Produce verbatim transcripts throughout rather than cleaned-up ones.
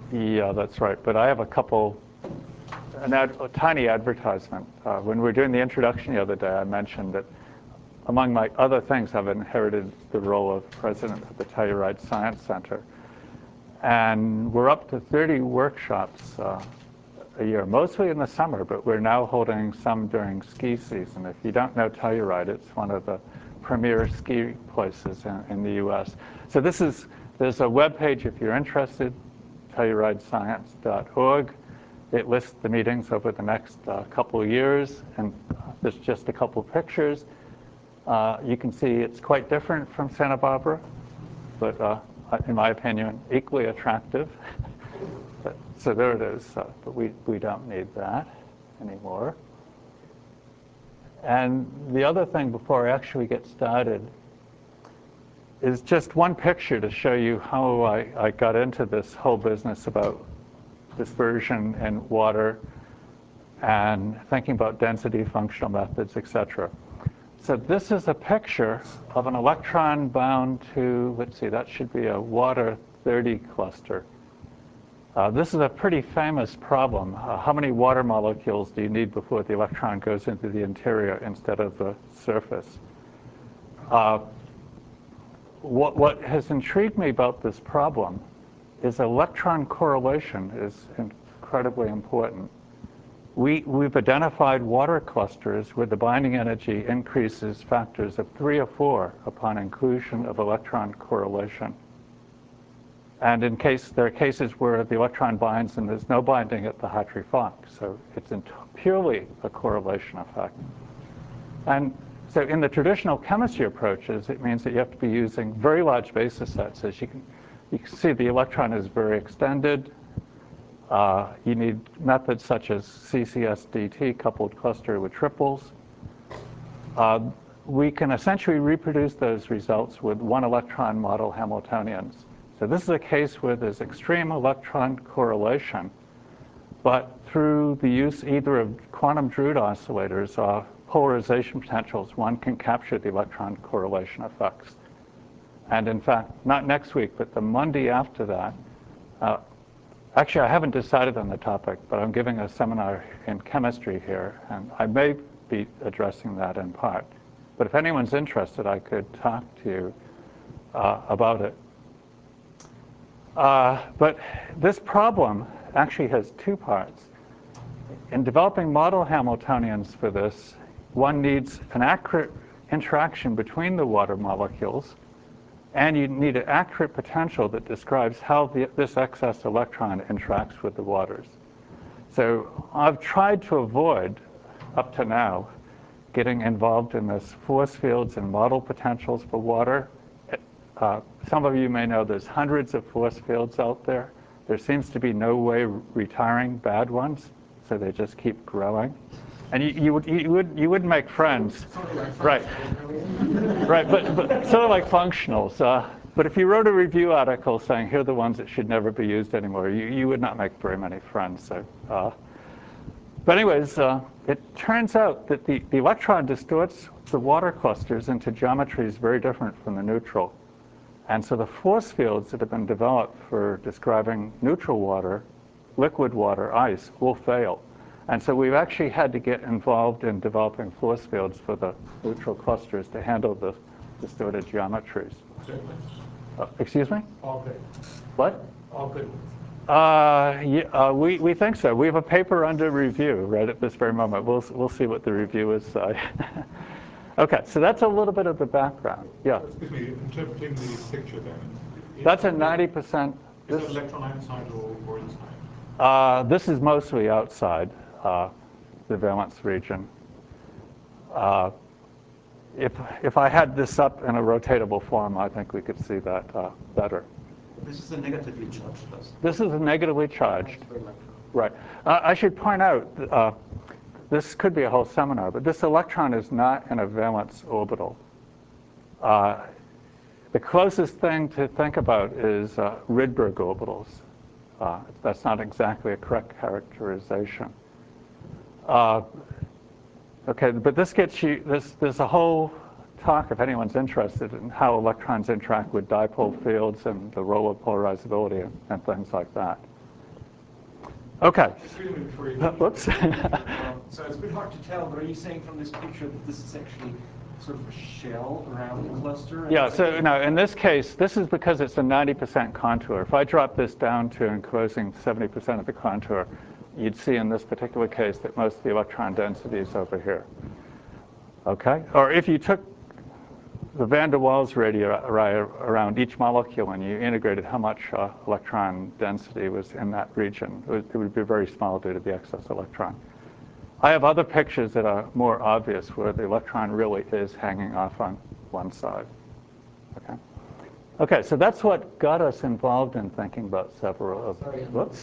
Yeah, that's right. But I have a couple, an ad, a tiny advertisement. Uh, when we were doing the introduction the other day, I mentioned that among my other things, I've inherited the role of president of the Telluride Science Center. And we're up to thirty workshops uh, a year, mostly in the summer, but we're now holding some during ski season. If you don't know Telluride, it's one of the premier ski places in, in the U S. So this is, there's a web page if you're interested, telluride science dot org. It lists the meetings over the next uh, couple of years, and there's just a couple of pictures. Uh, you can see it's quite different from Santa Barbara, but uh, in my opinion, equally attractive. But, so there it is, uh, but we, we don't need that anymore. And the other thing before I actually get started is just one picture to show you how I, I got into this whole business about dispersion in water and thinking about density, functional methods, et cetera. So this is a picture of an electron bound to, let's see, that should be a water thirty cluster. Uh, this is a pretty famous problem. Uh, how many water molecules do you need before the electron goes into the interior instead of the surface? Uh, what, what has intrigued me about this problem is electron correlation is incredibly important. We, we've identified water clusters where the binding energy increases factors of three or four upon inclusion of electron correlation. And in case, there are cases where the electron binds and there's no binding at the Hartree-Fock. So it's purely a correlation effect. And so in the traditional chemistry approaches, it means that you have to be using very large basis sets. As you can, you can see, the electron is very extended. Uh, you need methods such as C C S D T, coupled cluster with triples. Uh, we can essentially reproduce those results with one electron model Hamiltonians. So this is a case where there's extreme electron correlation, but through the use either of quantum Drude oscillators or polarization potentials, one can capture the electron correlation effects. And in fact, not next week, but the Monday after that, uh, actually, I haven't decided on the topic, but I'm giving a seminar in chemistry here, and I may be addressing that in part. But if anyone's interested, I could talk to you uh, about it. Uh, but this problem actually has two parts. In developing model Hamiltonians for this, one needs an accurate interaction between the water molecules, and you need an accurate potential that describes how the, this excess electron interacts with the waters. So I've tried to avoid, up to now, getting involved in this force fields and model potentials for water. Uh, some of you may know there's hundreds of force fields out there. There seems to be no way retiring bad ones, so they just keep growing. And you, you, would, you, would, you wouldn't make friends. Right. Right, but, but sort of like functionals. Uh, but if you wrote a review article saying, here are the ones that should never be used anymore, you, you would not make very many friends. So, uh, but anyways, uh, it turns out that the, the electron distorts the water clusters into geometries very different from the neutral. And so the force fields that have been developed for describing neutral water, liquid water, ice, will fail. And so we've actually had to get involved in developing force fields for the neutral clusters to handle the distorted geometries. Uh, excuse me? All good. What? All good. Uh, yeah, uh, we, we think so. We have a paper under review right at this very moment. We'll, we'll see what the reviewers say. Okay, so that's a little bit of the background. Yeah. Excuse me, interpreting the picture then. That's a ninety percent. Is that electron outside or, or inside? Uh, this is mostly outside uh, the valence region. Uh, if, if I had this up in a rotatable form, I think we could see that uh, better. This is a negatively charged dust. This is a negatively charged. Right. Uh, I should point out, uh, this could be a whole seminar, but this electron is not in a valence orbital. Uh, the closest thing to think about is uh, Rydberg orbitals. Uh, that's not exactly a correct characterization. Uh, okay, but this gets you, this, there's a whole talk, if anyone's interested, in how electrons interact with dipole fields and the role of polarizability and, and things like that. Okay. Just read it before you. Whoops. Um, so it's a bit hard to tell, but are you saying from this picture that this is actually sort of a shell around the cluster? and Yeah, it's so actually- no, in this case, this is because it's a ninety percent contour. If I drop this down to enclosing seventy percent of the contour, you'd see in this particular case that most of the electron density is over here. Okay? Or if you took the van der Waals radii around each molecule and you integrated how much uh, electron density was in that region, it would, it would be very small due to the excess electron. I have other pictures that are more obvious where the electron really is hanging off on one side. Okay. Okay, so that's what got us involved in thinking about several of. Sorry, and- Whoops.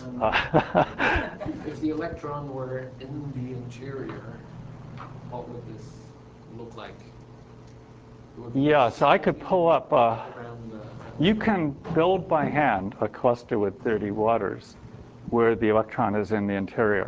and If the electron were in the interior, what would this look like? It would be Yeah, so I could pull up. Uh, around the- you can build by hand a cluster with thirty waters where the electron is in the interior.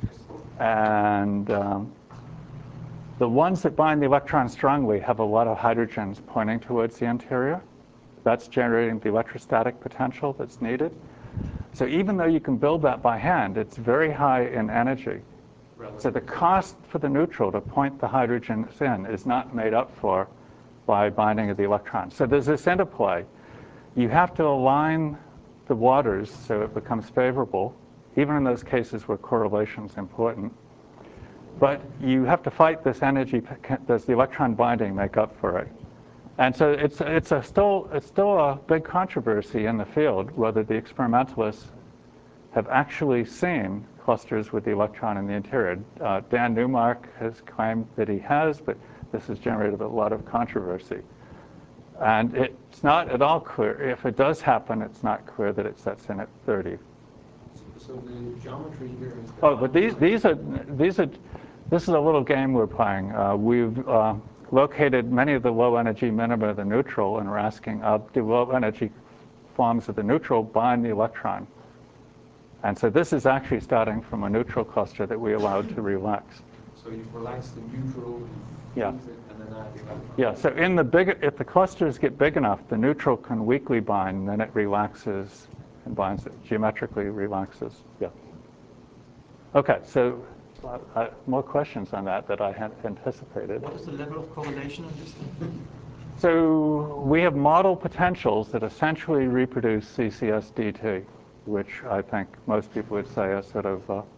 And um, the ones that bind the electron strongly have a lot of hydrogens pointing towards the interior. That's generating the electrostatic potential that's needed. So even though you can build that by hand, it's very high in energy. So the cost for the neutral to point the hydrogens in is not made up for by binding of the electron. So there's this interplay. You have to align the waters so it becomes favorable, even in those cases where correlation is important. But you have to fight this energy. Does the electron binding make up for it? And so it's, it's, a still, it's still a big controversy in the field whether the experimentalists have actually seen clusters with the electron in the interior. Uh, Dan Newmark has claimed that he has, but this has generated a lot of controversy. And it's not at all clear. If it does happen, it's not clear that it sets in at thirty. So the geometry here is. Oh, but these, these are, these are, this is a little game we're playing. Uh, we've uh, located many of the low energy minima of the neutral, and we're asking, uh, do low energy forms of the neutral bind the electron? And so this is actually starting from a neutral cluster that we allowed to relax. So you relax the neutral, you Yeah. freeze it, and then add the electron. Yeah, so in the big, if the clusters get big enough, the neutral can weakly bind, then it relaxes and binds it, geometrically relaxes. Yeah. Okay, so uh, uh, more questions on that that I had anticipated. What is the level of correlation in this thing? So we have model potentials that essentially reproduce C C S D T, which I think most people would say are sort of, uh,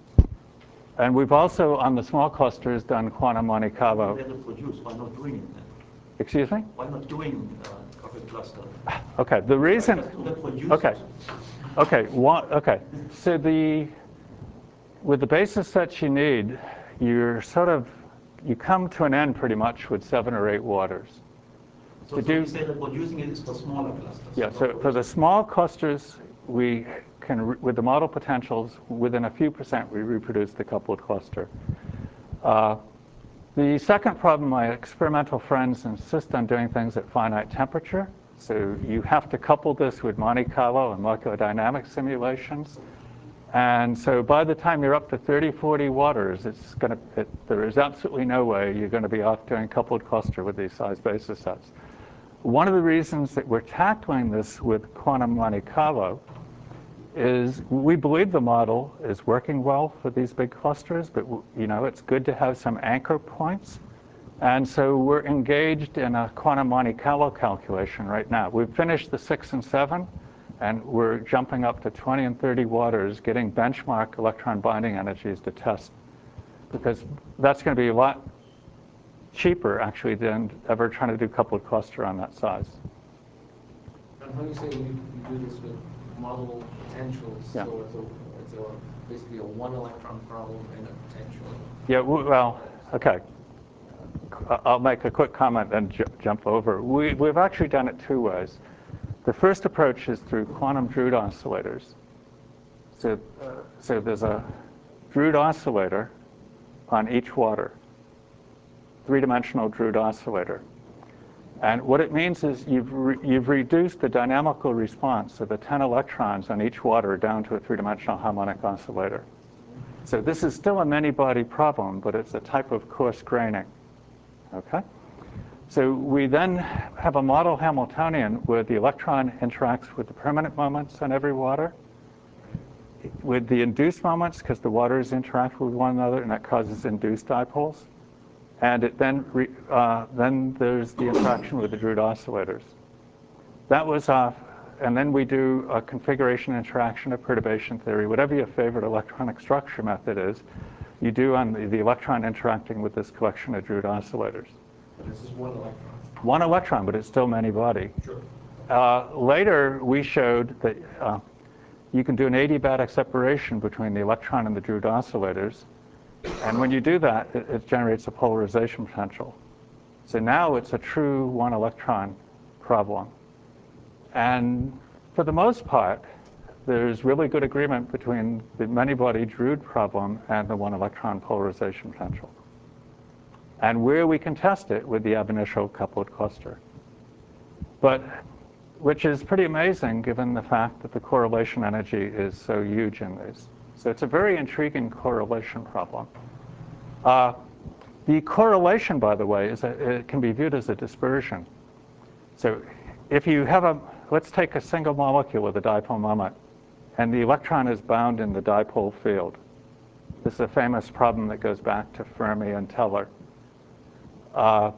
and we've also, on the small clusters, done quantum Monte Carlo. They reproduce. Why not doing it then? Excuse me? Why not doing uh, a cluster? Okay, the reason, Just to reproduce okay, it. okay, one, okay. So the, with the basis sets you need, you're sort of, you come to an end pretty much with seven or eight waters. So, to so do- you say reproducing it is for smaller clusters. Yeah, so for the small clusters, we can, re- with the model potentials, within a few percent, we reproduce the coupled cluster. Uh, the second problem, my experimental friends insist on doing things at finite temperature. So you have to couple this with Monte Carlo and molecular dynamics simulations. And so by the time you're up to thirty, forty waters, it's going to, it, there is absolutely no way you're going to be off doing coupled cluster with these size basis sets. One of the reasons that we're tackling this with quantum Monte Carlo is we believe the model is working well for these big clusters, but you know it's good to have some anchor points. And so we're engaged in a quantum Monte Carlo calculation right now. We've finished the six and seven, and we're jumping up to twenty and thirty waters, getting benchmark electron binding energies to test, because that's going to be a lot cheaper, actually, than ever trying to do coupled cluster on that size. And when you say you, you do this with model potentials, Yeah. so it's, a, it's a, basically a one electron problem in a potential. Yeah, w- well, okay. I- I'll make a quick comment and ju- jump over. We, we've actually done it two ways. The first approach is through quantum Drude oscillators. So, uh, so there's a Drude oscillator on each water, three-dimensional Drude oscillator. And what it means is you've, re- you've reduced the dynamical response of the ten electrons on each water down to a three-dimensional harmonic oscillator. So this is still a many-body problem, but it's a type of coarse graining. Okay? So we then have a model Hamiltonian where the electron interacts with the permanent moments on every water. with the induced moments, because the waters interact with one another, and that causes induced dipoles. And it then, re, uh, then there's the interaction with the Drude oscillators. That was off, and then we do a configuration interaction of perturbation theory. Whatever your favorite electronic structure method is, you do on the, the electron interacting with this collection of Drude oscillators. This is one electron. One electron, but it's still many body. Sure. Uh, later, we showed that uh, you can do an adiabatic separation between the electron and the Drude oscillators. And when you do that, it, it generates a polarization potential. So now it's a true one electron problem. And for the most part, there's really good agreement between the many-body Drude problem and the one electron polarization potential. And where we can test it with the ab initio coupled cluster. But, which is pretty amazing given the fact that the correlation energy is so huge in these. So it's a very intriguing correlation problem. Uh, the correlation, by the way, is a, it can be viewed as a dispersion. So if you have a, let's take a single molecule with a dipole moment, and the electron is bound in the dipole field. This is a famous problem that goes back to Fermi and Teller. Uh,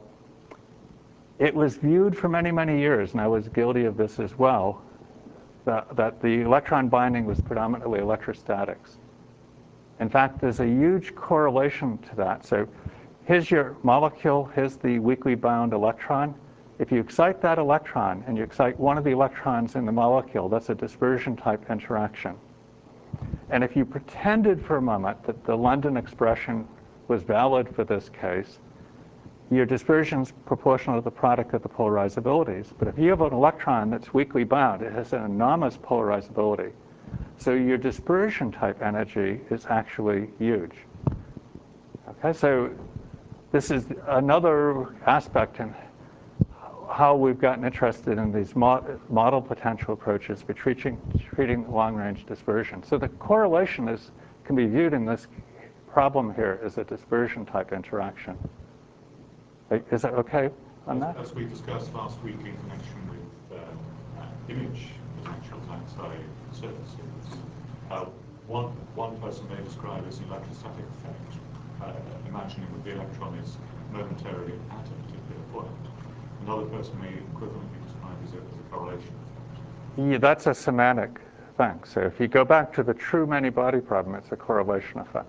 it was viewed for many, many years, and I was guilty of this as well, that, that the electron binding was predominantly electrostatics. In fact, there's a huge correlation to that. So here's your molecule, here's the weakly bound electron. If you excite that electron and you excite one of the electrons in the molecule, that's a dispersion type interaction. And if you pretended for a moment that the London expression was valid for this case, your dispersion is proportional to the product of the polarizabilities. But if you have an electron that's weakly bound, it has an enormous polarizability. So your dispersion type energy is actually huge. Okay, so this is another aspect in how we've gotten interested in these model potential approaches for treating, treating long-range dispersion. So the correlation is, can be viewed in this problem here as a dispersion type interaction. Is that okay on that? As, as we discussed last week in connection with uh, uh, image potentials outside surfaces, uh, one, one person may describe as an electrostatic effect, uh, imagining that the electron is momentarily at a particular point. Another person may equivalently describe it as a, as a correlation effect. Yeah, that's a semantic thing. So if you go back to the true many-body problem, it's a correlation effect.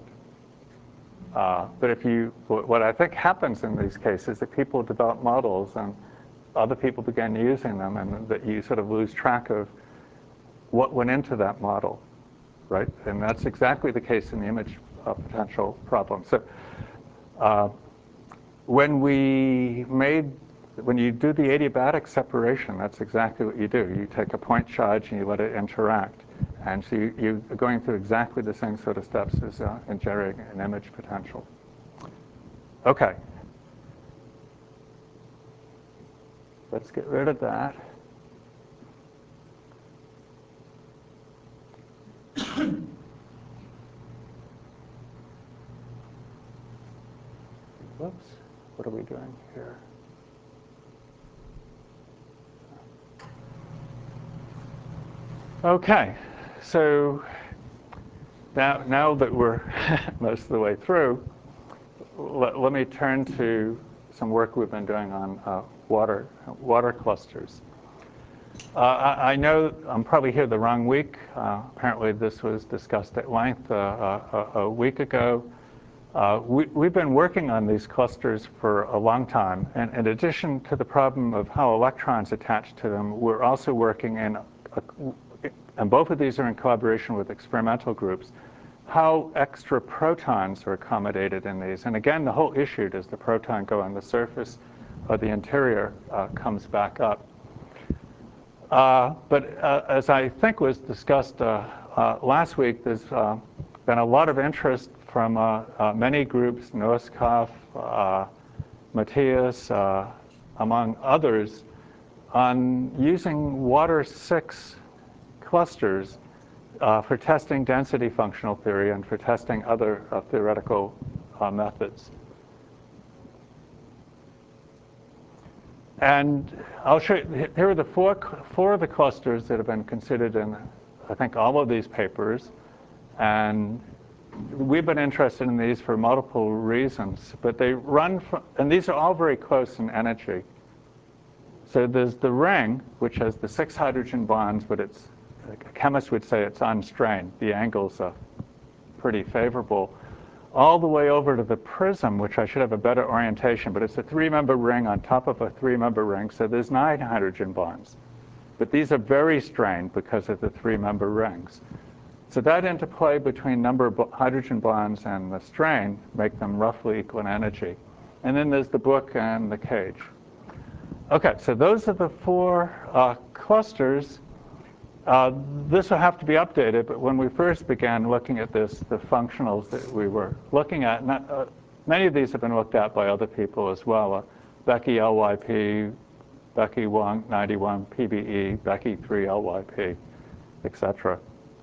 Uh, but if you, what I think happens in these cases is that people develop models and other people begin using them, and that you sort of lose track of what went into that model, right? And that's exactly the case in the image uh, potential problem. So uh, when we made, when you do the adiabatic separation, that's exactly what you do. You take a point charge and you let it interact. And so you, you're going through exactly the same sort of steps as uh, in generating an image potential. Okay. Let's get rid of that. Whoops. What are we doing here? Okay. So now, now that we're most of the way through, let, let me turn to some work we've been doing on uh, water, water clusters. Uh, I, I know I'm probably here the wrong week. Uh, apparently this was discussed at length uh, a, a week ago. Uh, we, we've been working on these clusters for a long time. And in addition to the problem of how electrons attach to them, we're also working in, a, and both of these are in collaboration with experimental groups, how extra protons are accommodated in these. And again, the whole issue, does the proton go on the surface or the interior, uh, comes back up. Uh, but uh, as I think was discussed uh, uh, last week, there's uh, been a lot of interest from uh, uh, many groups, Noskov, uh, Matthias, uh, among others, on using water six clusters uh, for testing density functional theory and for testing other uh, theoretical uh, methods. And I'll show you, here are the four, four of the clusters that have been considered in, I think, all of these papers. And we've been interested in these for multiple reasons, but they run from, and these are all very close in energy. So there's the ring, which has the six hydrogen bonds, but it's, a chemist would say it's unstrained. The angles are pretty favorable. All the way over to the prism, which I should have a better orientation, but it's a three-member ring on top of a three-member ring, so there's nine hydrogen bonds. But these are very strained because of the three-member rings. So that interplay between number of hydrogen bonds and the strain make them roughly equal in energy. And then there's the book and the cage. Okay, so those are the four uh, clusters. Uh, this will have to be updated, but when we first began looking at this, the functionals that we were looking at, not, uh, many of these have been looked at by other people as well. Uh, Becky L Y P, Becky Wong ninety-one, P B E, Becky three L Y P, et cetera.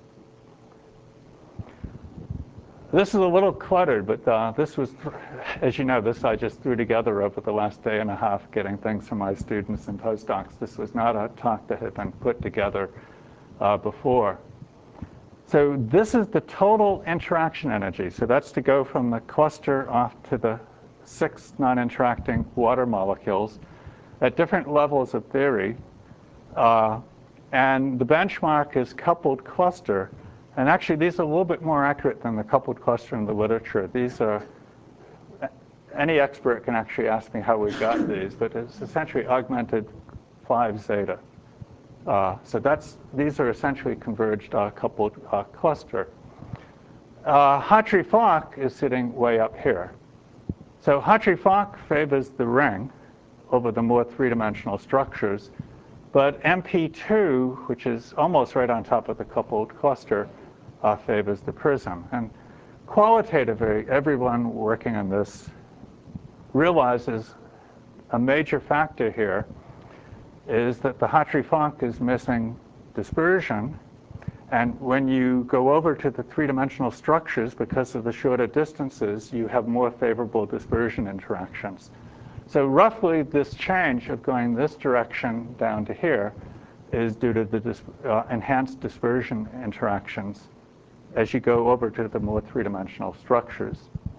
This is a little cluttered, but uh, this was, as you know, this I just threw together over the last day and a half getting things from my students and postdocs. This was not a talk that had been put together uh, before. So this is the total interaction energy. So that's to go from the cluster off to the six non-interacting water molecules at different levels of theory. Uh, and the benchmark is coupled cluster. And actually, these are a little bit more accurate than the coupled cluster in the literature. These are, any expert can actually ask me how we got these, but it's essentially augmented five zeta. Uh, so that's, these are essentially converged uh, coupled uh, cluster. Uh, Hartree-Fock is sitting way up here. So Hartree-Fock favors the ring over the more three-dimensional structures. But M P two, which is almost right on top of the coupled cluster, uh, favors the prism. And qualitatively, everyone working on this realizes a major factor here is that the Hartree-Fock is missing dispersion. And when you go over to the three-dimensional structures, because of the shorter distances, you have more favorable dispersion interactions. So roughly, this change of going this direction down to here is due to the dis uh, enhanced dispersion interactions as you go over to the more three-dimensional structures.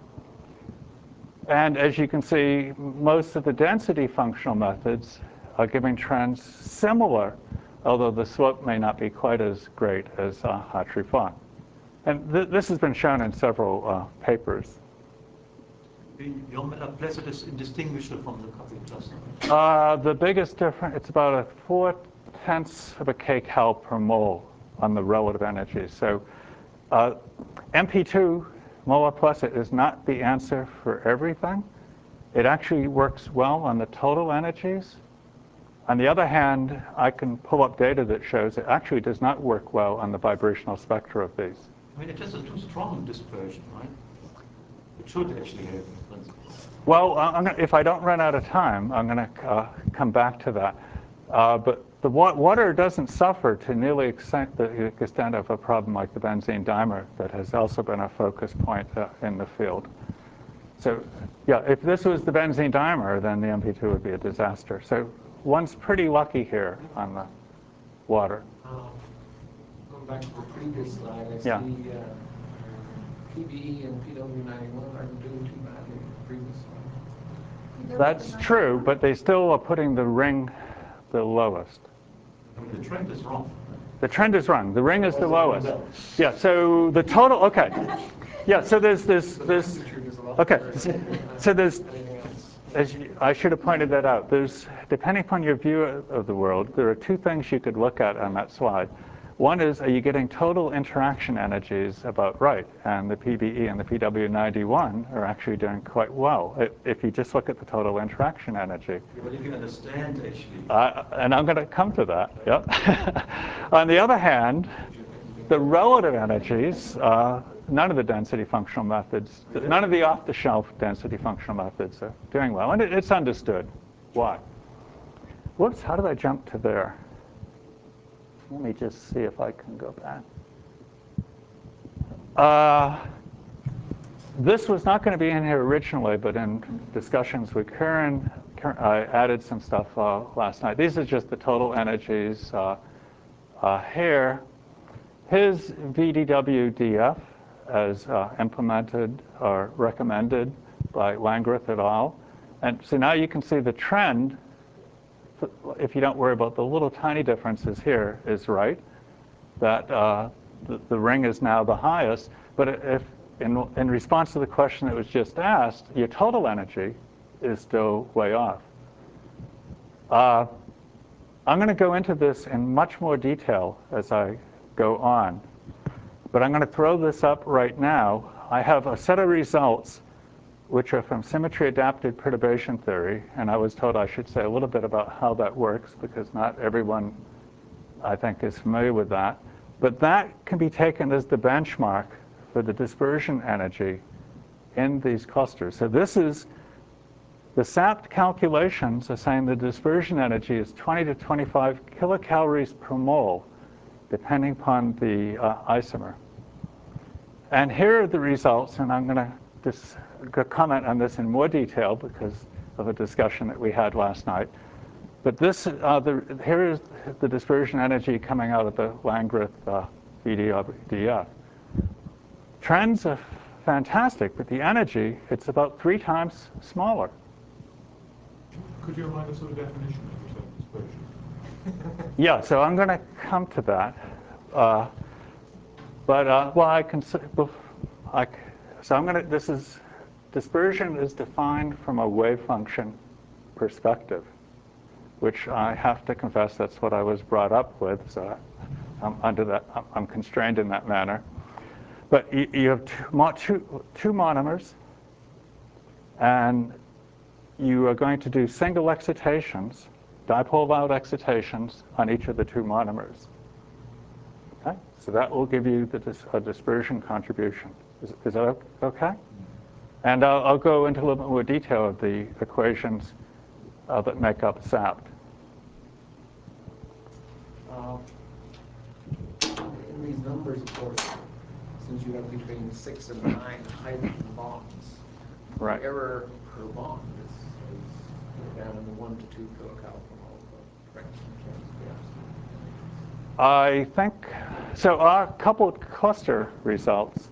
And as you can see, most of the density functional methods are giving trends similar, although the slope may not be quite as great as uh, Hartree-Fock. And th this has been shown in several uh, papers. Your placid is indistinguishable from the coupled cluster. Uh, the biggest difference, it's about a four tenths of a kcal per mole on the relative energy. So uh, M P two, molar placid, is not the answer for everything. It actually works well on the total energies. On the other hand, I can pull up data that shows it actually does not work well on the vibrational spectra of these. I mean, it has a too strong dispersion, right? It should actually have in principle. Well, I'm gonna, if I don't run out of time, I'm going to uh, come back to that. Uh, but the wa water doesn't suffer to nearly extent, the extent of a problem like the benzene dimer that has also been a focus point uh, in the field. So, yeah, if this was the benzene dimer, then the M P two would be a disaster. So one's pretty lucky here on the water. Um, going back to the previous slide, I Yeah. see uh, P B E and P W ninety-one aren't doing too badly in the previous one. That's true, but they still are putting the ring the lowest. I mean, the trend is wrong. The trend is wrong. The ring is the lowest. Yeah, so the total, okay. Yeah, so there's this, this, okay. So there's, as you, I should have pointed that out. There's, depending upon your view of the world, there are two things you could look at on that slide. One is, are you getting total interaction energies about right? And the P B E and the P W ninety-one are actually doing quite well if you just look at the total interaction energy. Well, if you understand, actually. Uh, and I'm going to come to that, yep. On the other hand, the relative energies, uh, none of the density functional methods, none of the off-the-shelf density functional methods are doing well. And it, it's understood why. Whoops, how did I jump to there? Let me just see if I can go back. Uh, this was not going to be in here originally, but in discussions with Karen, I added some stuff uh, last night. These are just the total energies uh, uh, here. here's V D W D F as uh, implemented or recommended by Landgraf et al. And so now you can see the trend, if you don't worry about the little tiny differences here, is right, that uh, the, the ring is now the highest. But if in, in response to the question that was just asked, your total energy is still way off. Uh, I'm going to go into this in much more detail as I go on. But I'm going to throw this up right now. I have a set of results which are from symmetry-adapted perturbation theory. And I was told I should say a little bit about how that works, because not everyone, I think, is familiar with that. But that can be taken as the benchmark for the dispersion energy in these clusters. So this is the S A P calculations are saying the dispersion energy is twenty to twenty-five kilocalories per mole, depending upon the uh, isomer. And here are the results, and I'm going to just comment on this in more detail because of a discussion that we had last night. But this, uh, the, here is the dispersion energy coming out of the Landgraf uh, V D W F. Trends are fantastic, but the energy, it's about three times smaller. Could you remind us of the definition of the term dispersion? Yeah, so I'm going to come to that. Uh, but, uh, well, I can, I, so I'm going to, this is, dispersion is defined from a wave function perspective, which I have to confess that's what I was brought up with, so I'm under that, I'm constrained in that manner. But you, you have two, two, two monomers, and you are going to do single excitations, dipole-bound excitations on each of the two monomers. Okay? So that will give you the dis a dispersion contribution. Is, is that okay? And I'll, I'll go into a little bit more detail of the equations uh, that make up S A P. Uh, in these numbers, of course, since you have between six and nine hydrogen bonds, Right. the error per bond is, is down in the one to two kilocal per mole. Correct? I think, so our coupled cluster results,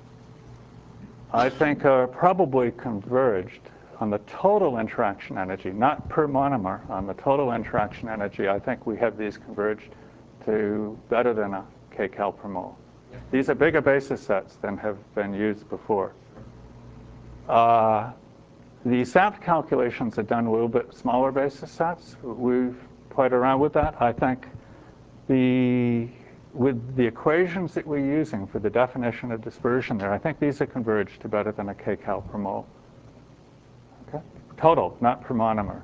I think, are probably converged on the total interaction energy, not per monomer, on the total interaction energy. I think we have these converged to better than a kcal per mole. Yeah. These are bigger basis sets than have been used before. Uh, the S A P calculations are done a little bit smaller basis sets. We've played around with that. I think the with the equations that we're using for the definition of dispersion there, I think these are converged to better than a kcal per mole. Okay? Total, not per monomer.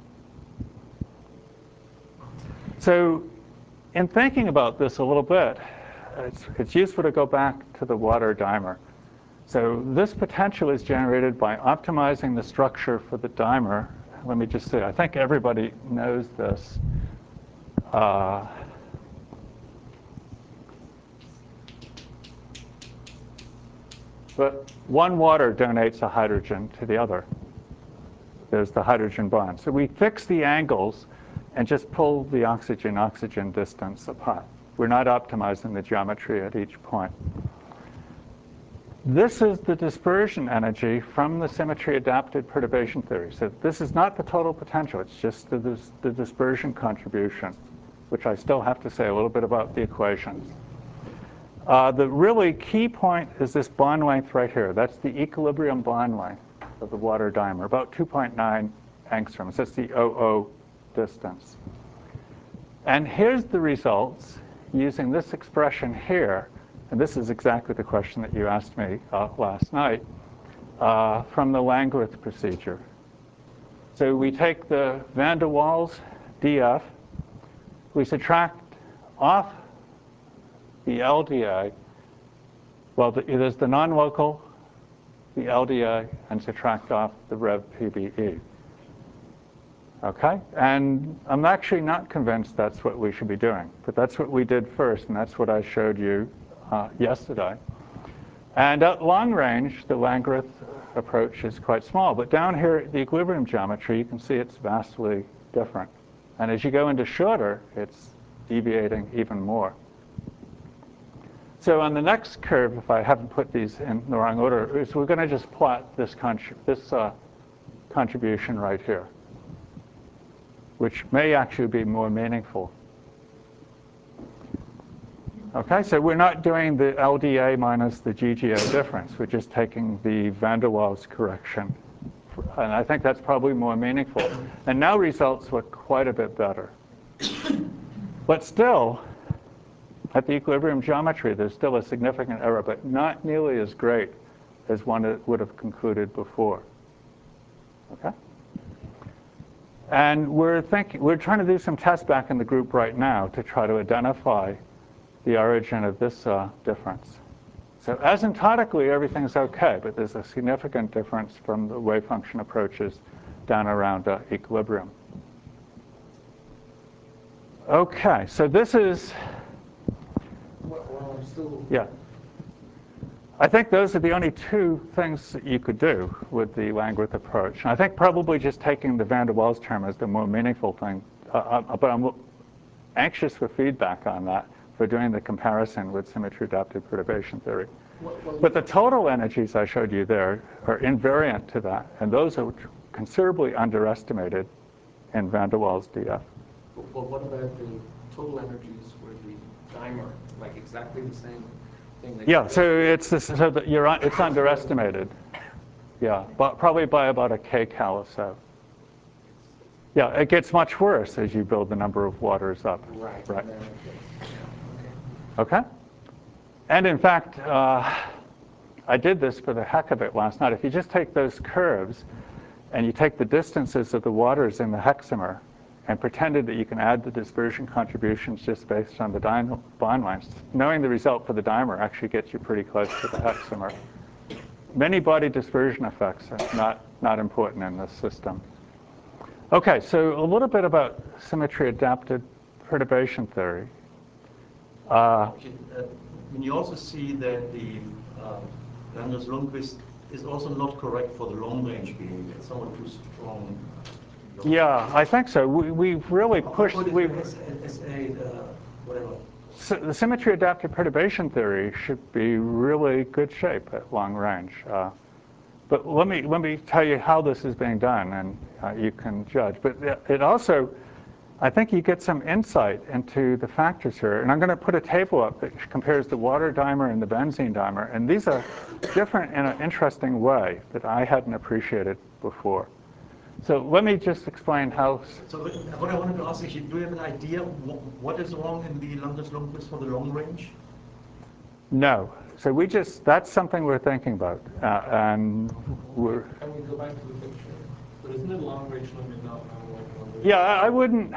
So in thinking about this a little bit, it's, it's useful to go back to the water dimer. So this potential is generated by optimizing the structure for the dimer. Let me just say, I think everybody knows this. Uh, But one water donates a hydrogen to the other. There's the hydrogen bond. So we fix the angles and just pull the oxygen-oxygen distance apart. We're not optimizing the geometry at each point. This is the dispersion energy from the symmetry-adapted perturbation theory. So this is not the total potential. It's just the, dis the dispersion contribution, which I still have to say a little bit about the equations. Uh, the really key point is this bond length right here. That's the equilibrium bond length of the water dimer, about two point nine angstroms. That's the O O distance. And here's the results using this expression here. And this is exactly the question that you asked me uh, last night uh, from the Landgraf procedure. So we take the van der Waals D F, we subtract off the L D A, well, the, there's the non-local, the L D A, and subtract off the Rev P B E. Okay? And I'm actually not convinced that's what we should be doing, but that's what we did first, and that's what I showed you uh, yesterday. And at long range, the Landgraf approach is quite small, but down here at the equilibrium geometry, you can see it's vastly different. And as you go into shorter, it's deviating even more. So on the next curve, if I haven't put these in the wrong order, is we're going to just plot this, contrib this uh, contribution right here, which may actually be more meaningful. Okay, so we're not doing the L D A minus the G G A difference. We're just taking the van der Waals correction. And I think that's probably more meaningful. And now results look quite a bit better. But still, at the equilibrium geometry, there's still a significant error, but not nearly as great as one would have concluded before. Okay? And we're thinking, we're trying to do some tests back in the group right now to try to identify the origin of this uh, difference. So asymptotically, everything's okay, but there's a significant difference from the wave function approaches down around uh, equilibrium. Okay, so this is, Well, I'm still. yeah. I think those are the only two things that you could do with the Langmuir approach. And I think probably just taking the van der Waals term is the more meaningful thing. Uh, uh, but I'm anxious for feedback on that, for doing the comparison with symmetry-adapted perturbation theory. Well, well, But the total energies I showed you there are invariant to that, and those are considerably underestimated in van der Waals D F. Well, what about the total energies where the dimer, like exactly the same thing? That Yeah, so it's this, so that you're on, it's underestimated. Yeah, but probably by about a kcal or so. Yeah, it gets much worse as you build the number of waters up. Right. Right. Yeah, Okay. And in fact, uh, I did this for the heck of it last night. If you just take those curves and you take the distances of the waters in the hexamer and pretended that you can add the dispersion contributions just based on the bond lengths, knowing the result for the dimer actually gets you pretty close to the hexamer. Many body dispersion effects are not, not important in this system. Okay, so a little bit about symmetry-adapted perturbation theory. Uh, Okay, uh, and you also see that the uh, Langmuir-Lundquist is also not correct for the long-range behavior. It's somewhat too strong. yeah, I think so. We, we've really pushed. How We've, as, as a uh, whatever. so the symmetry-adapted perturbation theory should be really good shape at long range. Uh, but let me let me tell you how this is being done, and uh, you can judge. But it also, I think you get some insight into the factors here. And I'm going to put a table up that compares the water dimer and the benzene dimer. And these are different in an interesting way that I hadn't appreciated before. So let me just explain how. So what I wanted to ask is, do you have an idea what is wrong in the Langmuir-Lundquist for the long range? No. So we just, that's something we're thinking about. Uh, and we're. Can we go back to the picture? But isn't it long range limit not now like long range? Yeah, I wouldn't.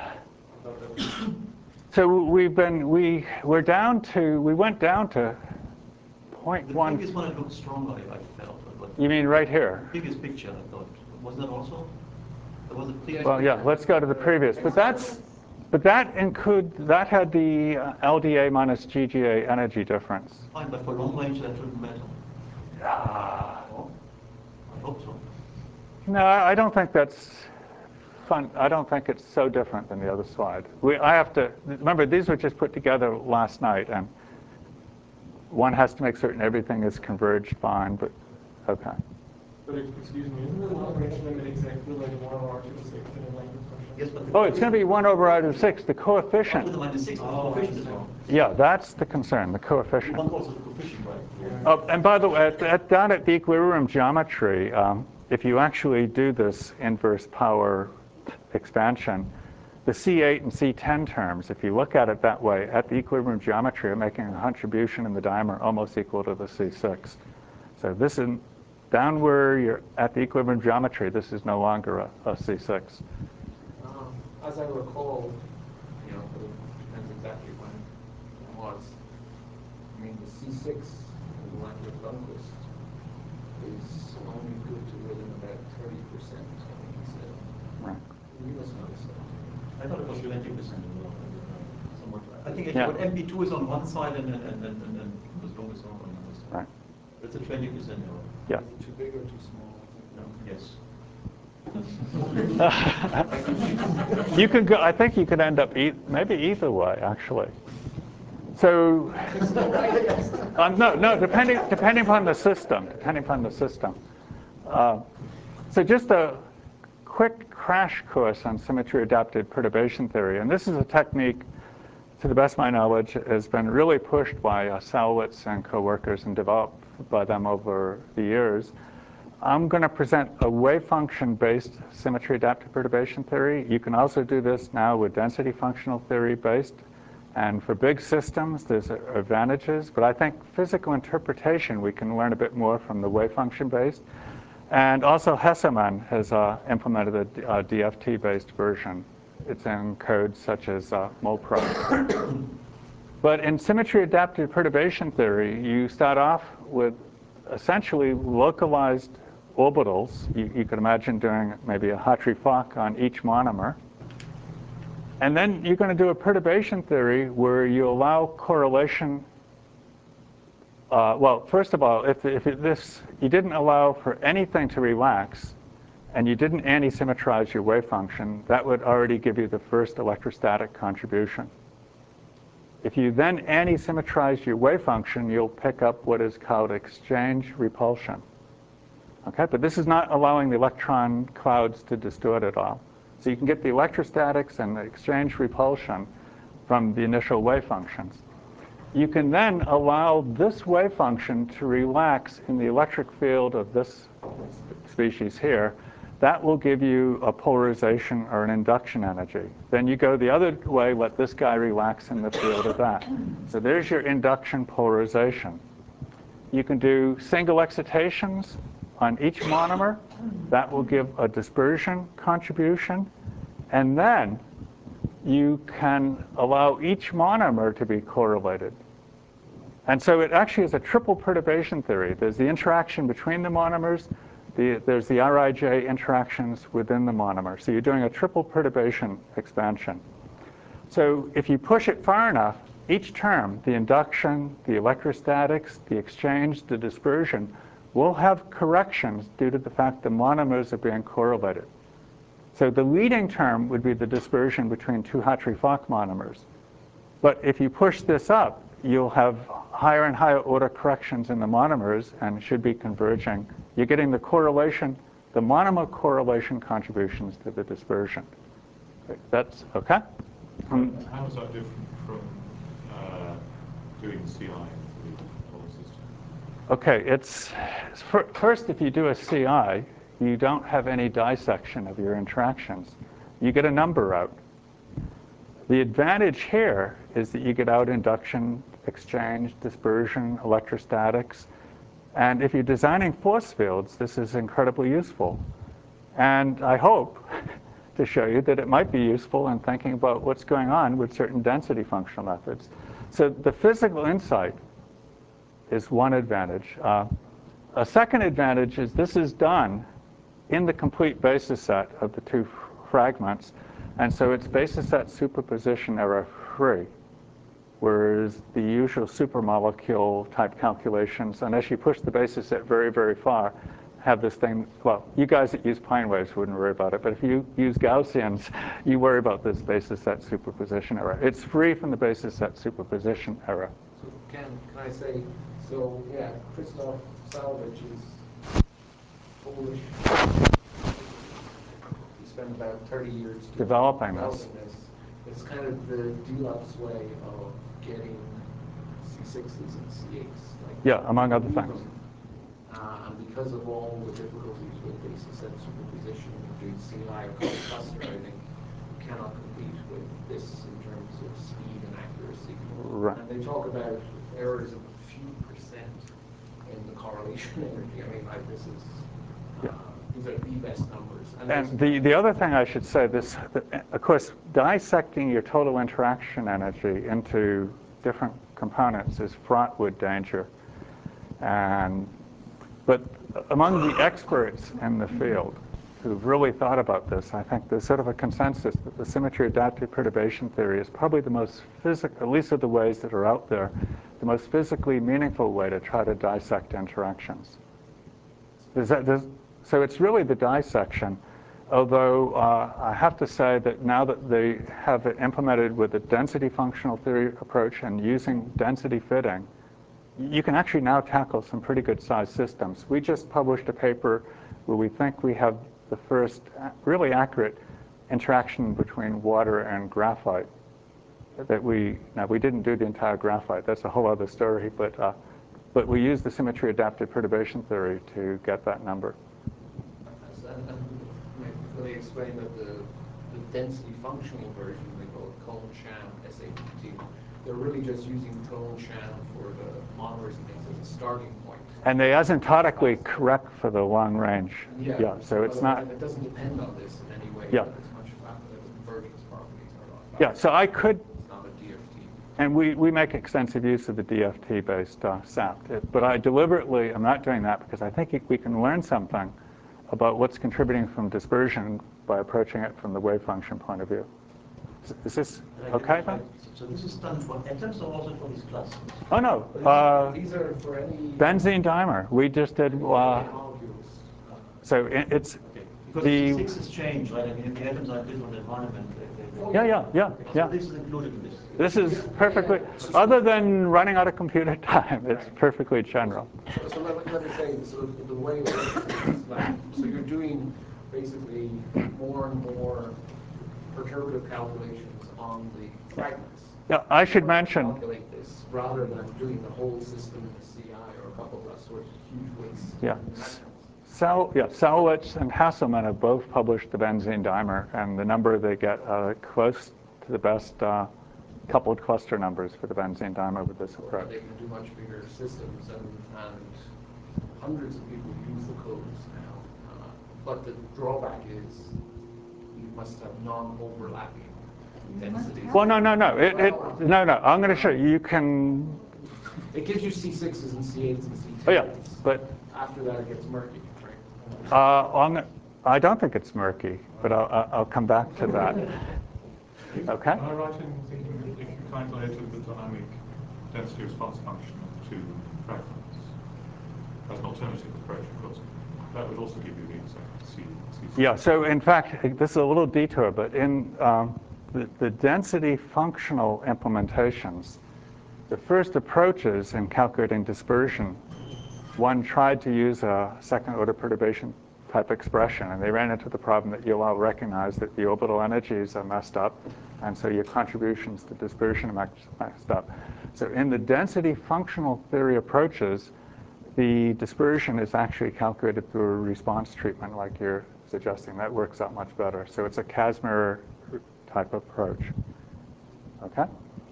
So we've been, we, we're down to, we went down to point The one. previous one it looked stronger, I felt. But You mean right here? the previous picture, I thought. Wasn't that also? There was a previous Well, yeah, let's go to the previous. But that's, but that include, that had the uh, L D A minus G G A energy difference. Fine, but for long range that shouldn't matter. Ah. Oh, I hope so. No, I don't think that's fun. I don't think it's so different than the other slide. We, I have to, remember, these were just put together last night, and one has to make certain everything is converged fine, but okay. But excuse me, isn't the long range limit exactly like one over R to the six in a Langmuir function? Yes, but Oh, it's going to be one over R to the six, the After the coefficient. minus six, the Oh, coefficient is wrong. Yeah, that's the concern, the You coefficient. want also the coefficient, right? Oh, and by the way, at, at, down at the equilibrium geometry, um, if you actually do this inverse power expansion, the C eight and C ten terms, if you look at it that way, at the equilibrium geometry, are making a contribution in the dimer almost equal to the C six. So this is down where you're at the equilibrium geometry, this is no longer a, a C six. Um, as I recall, you know, but it depends exactly when it was. I mean, the C six of the Langmuir-Lundquist is only good to within about thirty percent, I think he said. Right. You must know this. I thought it was twenty percent. Somewhat. I think actually Yeah. what M P two is on one side and and and and, and the long is on the other side. Right. It's a twenty percent error. Yeah. Is it too big or too small? No, yes. You could go, I think you could end up e maybe either way, actually. So, um, no, no, depending, depending upon the system, depending upon the system. Uh, so just a quick crash course on symmetry-adapted perturbation theory. And this is a technique, to the best of my knowledge, has been really pushed by uh, Salwitz and coworkers and developed by them over the years. I'm going to present a wave function-based symmetry-adapted perturbation theory. You can also do this now with density functional theory-based. And for big systems, there's advantages. But I think physical interpretation, we can learn a bit more from the wave function-based. And also Hesselmann has uh, implemented a uh, D F T-based version. It's in codes such as uh, MoPro. But in symmetry-adapted perturbation theory, you start off with essentially localized orbitals. You, you could imagine doing maybe a Hartree-Fock on each monomer. And then you're going to do a perturbation theory where you allow correlation. Uh, well, first of all, if, if it, this, you didn't allow for anything to relax, and you didn't anti-symmetrize your wave function, that would already give you the first electrostatic contribution. If you then anti-symmetrize your wave function, you'll pick up what is called exchange repulsion. Okay, but this is not allowing the electron clouds to distort at all. So you can get the electrostatics and the exchange repulsion from the initial wave functions. You can then allow this wave function to relax in the electric field of this species here. That will give you a polarization or an induction energy. Then you go the other way, let this guy relax in the field of that. So there's your induction polarization. You can do single excitations on each monomer. That will give a dispersion contribution. And then you can allow each monomer to be correlated. And so it actually is a triple perturbation theory. There's the interaction between the monomers. The, there's the R I J interactions within the monomer. So you're doing a triple perturbation expansion. So if you push it far enough, each term, the induction, the electrostatics, the exchange, the dispersion, will have corrections due to the fact the monomers are being correlated. So the leading term would be the dispersion between two Hartree-Fock monomers. But if you push this up, you'll have higher and higher order corrections in the monomers and should be converging. You're getting the correlation, the monomer correlation contributions to the dispersion. That's okay? Um, How is that different from uh, doing C I for the whole system? Okay, it's first, if you do a C I, you don't have any dissection of your interactions. You get a number out. The advantage here is that you get out induction, exchange, dispersion, electrostatics. And if you're designing force fields, this is incredibly useful. And I hope to show you that it might be useful in thinking about what's going on with certain density functional methods. So the physical insight is one advantage. Uh, a second advantage is this is done in the complete basis set of the two fragments. And so it's basis set superposition error free, whereas the usual supermolecule type calculations, unless you push the basis set very, very far, have this thing. Well, you guys that use Pine waves wouldn't worry about it, but if you use Gaussians, you worry about this basis set superposition error. It's free from the basis set superposition error. So can, can I say, so yeah, Christoph Salvage is Polish. He spent about thirty years developing, developing this. this. It's kind of the Dulop's way of getting C sixes and C eights. Like yeah, among other things. Uh, and because of all the difficulties with basis set superposition, doing C I or cluster, I think you cannot compete with this in terms of speed and accuracy. Right. And they talk about errors of a few percent in the correlation energy. I mean, like this is, uh, yeah. These are the best numbers. And, and the, the other thing I should say, this, of course, dissecting your total interaction energy into different components is fraught with danger. And But among the experts in the field who've really thought about this, I think there's sort of a consensus that the symmetry-adapted perturbation theory is probably the most physical, at least of the ways that are out there, the most physically meaningful way to try to dissect interactions. Does that, does, so it's really the dissection. Although uh, I have to say that now that they have it implemented with the density functional theory approach and using density fitting, you can actually now tackle some pretty good sized systems. We just published a paper where we think we have the first really accurate interaction between water and graphite. That we, now we didn't do the entire graphite, that's a whole other story, but, uh, but we used the symmetry adapted perturbation theory to get that number. And, and let me explain that the, the density functional version, they call it Kohn-Sham S A T T. They're really just using Kohn-Sham for the monomers and things as a starting point. And they asymptotically correct for the long range. Yeah, yeah so it's not. It doesn't depend on this in any way. Yeah. It's much faster. The convergence properties are a lot faster. Yeah, so I could. It's not a D F T. And we, we make extensive use of the D F T-based uh, S A P. But I deliberately am not doing that because I think we can learn something about what's contributing from dispersion by approaching it from the wave function point of view. Is, is this okay, then? So this is done for atoms or also for these clusters? Oh, no. Uh, These are for any benzene dimer. We just did. Uh, molecules. so it, it's Okay. Because the. the six is changed, right? I mean, if the atoms are in different environment. They, they, Yeah, yeah, yeah, okay. yeah. So this is included in this. This is perfectly, other than running out of computer time, it's perfectly general. So, so let, let me say, so the way it works is like, so you're doing basically more and more perturbative calculations on the fragments. Yeah, I should You mention. calculate this rather than doing the whole system in the C I or a couple of us with huge weights. Yeah. Sal, yeah, Salowitz and Hasselman have both published the benzene dimer, and the number they get uh, close to the best uh, coupled cluster numbers for the benzene dimer with this approach. They can do much bigger systems, and, and hundreds of people use the codes now. Uh, but the drawback is you must have non-overlapping densities. Well, no, no, no. It, it, no, no. I'm going to show you. You can. It gives you C sixes and C eights and C tens. Oh, yeah, but. After that, it gets murky, right? Uh, on, I don't think it's murky, but I'll, I'll come back to that. Okay? Am I right in thinking that if you calculated the dynamic density response function of two fragments, as an alternative approach, of course, that would also give you the exact C. C Yeah, so in fact, this is a little detour, but in um, the, the density functional implementations, the first approaches in calculating dispersion, one tried to use a second order perturbation type expression, and they ran into the problem that you'll all recognize that the orbital energies are messed up, and so your contributions to dispersion are messed up. So in the density functional theory approaches, the dispersion is actually calculated through a response treatment like you're suggesting. That works out much better. So it's a Casimir type approach. Okay?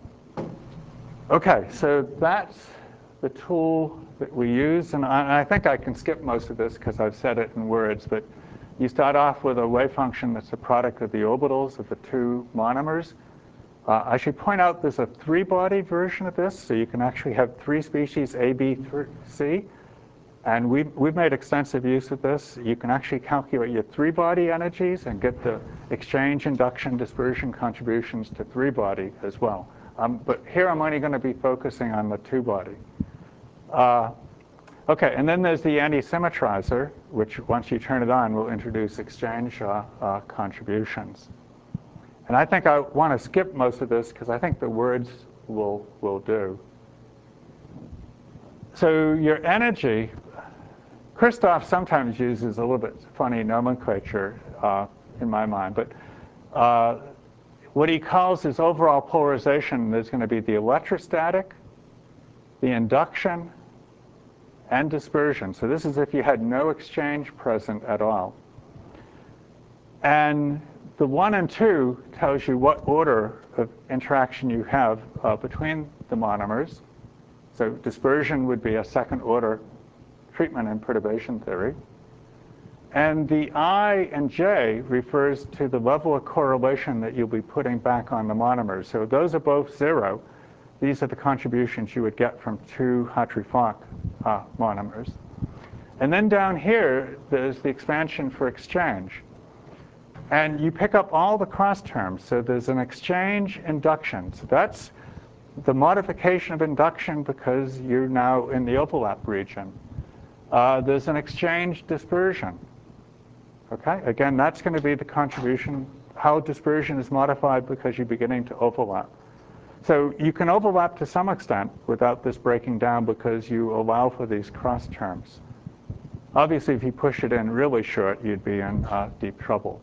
Okay, so that's the tool that we use, and I, I think I can skip most of this because I've said it in words, but you start off with a wave function that's a product of the orbitals of the two monomers. Uh, I should point out there's a three-body version of this, so you can actually have three species, A, B, C, and we've, we've made extensive use of this. You can actually calculate your three-body energies and get the exchange, induction, dispersion contributions to three-body as well. Um, but here I'm only going to be focusing on the two-body. Uh, okay, and then there's the anti-symmetrizer, which once you turn it on will introduce exchange uh, uh, contributions. And I think I want to skip most of this because I think the words will, will do. So your energy, Christoph sometimes uses a little bit funny nomenclature uh, in my mind, but uh, what he calls his overall polarization, there's going to be the electrostatic, the induction, and dispersion. So this is if you had no exchange present at all. And the one and two tells you what order of interaction you have uh, between the monomers. So dispersion would be a second order treatment in perturbation theory. And the I and J refers to the level of correlation that you'll be putting back on the monomers. So those are both zero. These are the contributions you would get from two Hartree-Fock uh, monomers. And then down here, there's the expansion for exchange. And you pick up all the cross terms. So there's an exchange induction. So that's the modification of induction because you're now in the overlap region. Uh, there's an exchange dispersion. Okay, again, that's going to be the contribution, how dispersion is modified because you're beginning to overlap. So you can overlap to some extent without this breaking down because you allow for these cross terms. Obviously, if you push it in really short, you'd be in uh, deep trouble.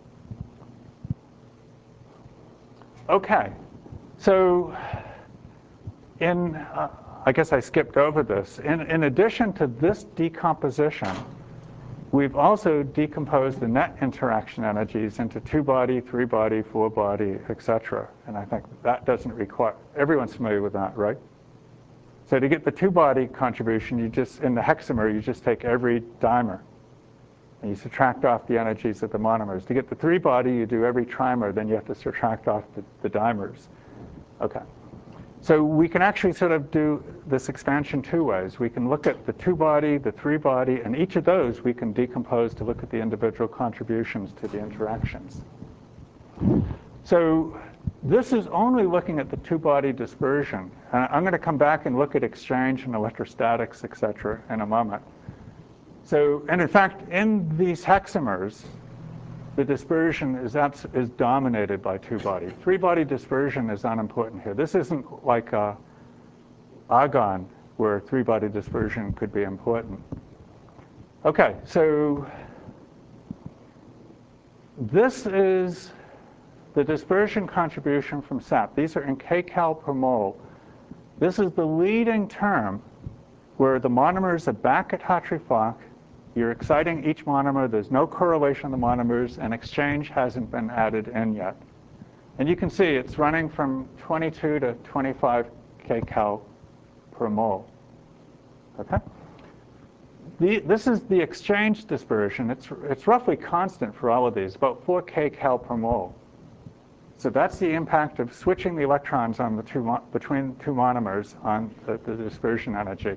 Okay, so in, uh, I guess I skipped over this. In, in addition to this decomposition, we've also decomposed the net interaction energies into two-body, three-body, four-body, et cetera. And I think that doesn't require, everyone's familiar with that, right? So to get the two-body contribution, you just, in the hexamer, you just take every dimer, and you subtract off the energies of the monomers. To get the three-body, you do every trimer, then you have to subtract off the, the dimers. Okay. So we can actually sort of do this expansion two ways. We can look at the two-body, the three-body, and each of those we can decompose to look at the individual contributions to the interactions. So this is only looking at the two-body dispersion. And I'm going to come back and look at exchange and electrostatics, et cetera, in a moment. So, and in fact, in these hexamers, the dispersion is, is dominated by two-body. Three-body dispersion is unimportant here. This isn't like uh, argon, where three-body dispersion could be important. Okay, so this is the dispersion contribution from S A P. These are in kcal per mole. This is the leading term where the monomers are back at Hartree-Fock. You're exciting each monomer. There's no correlation of the monomers, and exchange hasn't been added in yet. And you can see it's running from twenty-two to twenty-five kcal per mole. Okay? The, this is the exchange dispersion. It's, it's roughly constant for all of these, about four kcal per mole. So that's the impact of switching the electrons on the two, between two monomers on the, the dispersion energy.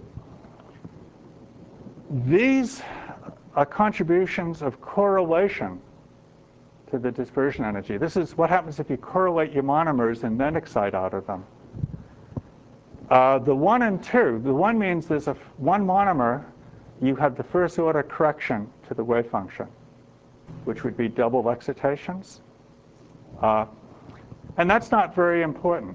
These are contributions of correlation to the dispersion energy. This is what happens if you correlate your monomers and then excite out of them. Uh, the one and two, the one means there's a one monomer, you have the first order correction to the wave function, which would be double excitations. Uh, and that's not very important.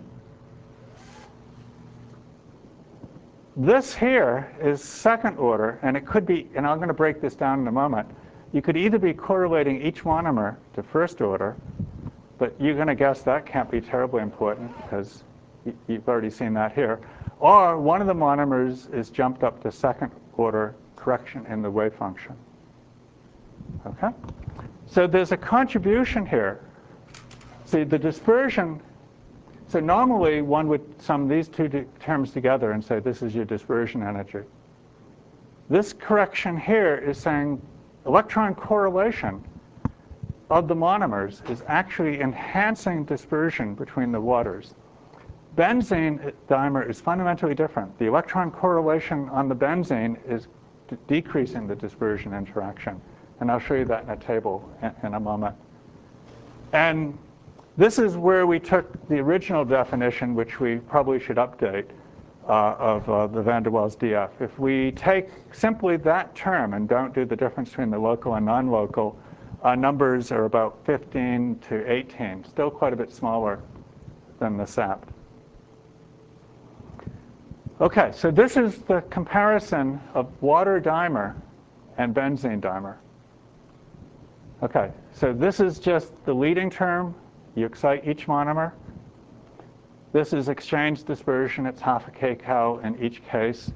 This here is second order, and it could be, and I'm going to break this down in a moment. You could either be correlating each monomer to first order, but you're going to guess that can't be terribly important because you've already seen that here. Or one of the monomers is jumped up to second order correction in the wave function. Okay? So there's a contribution here. See, the dispersion. So normally, one would sum these two terms together and say, this is your dispersion energy. This correction here is saying electron correlation of the monomers is actually enhancing dispersion between the waters. Benzene dimer is fundamentally different. The electron correlation on the benzene is decreasing the dispersion interaction. And I'll show you that in a table in, in a moment. And this is where we took the original definition, which we probably should update, uh, of uh, the van der Waals D F. If we take simply that term and don't do the difference between the local and non-local, uh, numbers are about fifteen to eighteen, still quite a bit smaller than the S A P. Okay, so this is the comparison of water dimer and benzene dimer. Okay, so this is just the leading term. You excite each monomer. This is exchange dispersion. It's half a kcal in each case.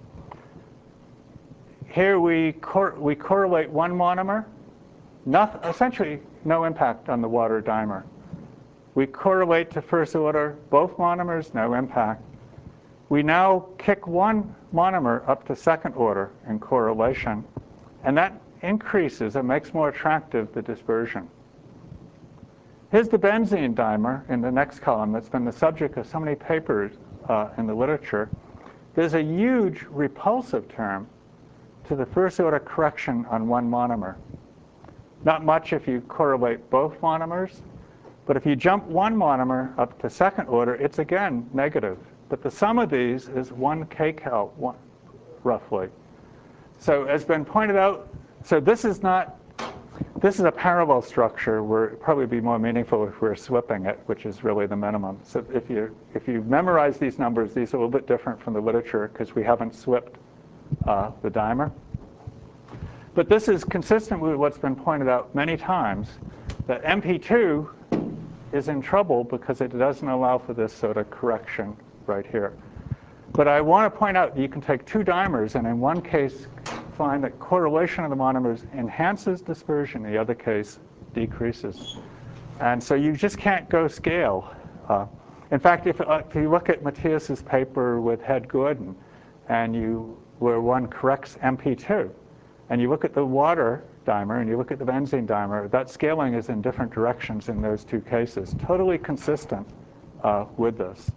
Here we, cor we correlate one monomer. Not, essentially, no impact on the water dimer. We correlate to first order. Both monomers, no impact. We now kick one monomer up to second order in correlation. And that increases, it makes more attractive the dispersion. Here's the benzene dimer in the next column that's been the subject of so many papers uh, in the literature. There's a huge repulsive term to the first order correction on one monomer. Not much if you correlate both monomers, but if you jump one monomer up to second order, it's again negative. But the sum of these is one kcal, one, roughly. So as been pointed out, so this is not, this is a parallel structure where it probably be more meaningful if we're swipping it, which is really the minimum. So if you if you memorize these numbers, these are a little bit different from the literature because we haven't swipped uh, the dimer. But this is consistent with what's been pointed out many times, that M P two is in trouble because it doesn't allow for this sort of correction right here. But I want to point out that you can take two dimers and in one case find that correlation of the monomers enhances dispersion, in the other case decreases. And so you just can't go scale. Uh, in fact, if, uh, if you look at Matthias's paper with Head-Gordon, and you, where one corrects M P two, and you look at the water dimer and you look at the benzene dimer, that scaling is in different directions in those two cases, totally consistent uh, with this.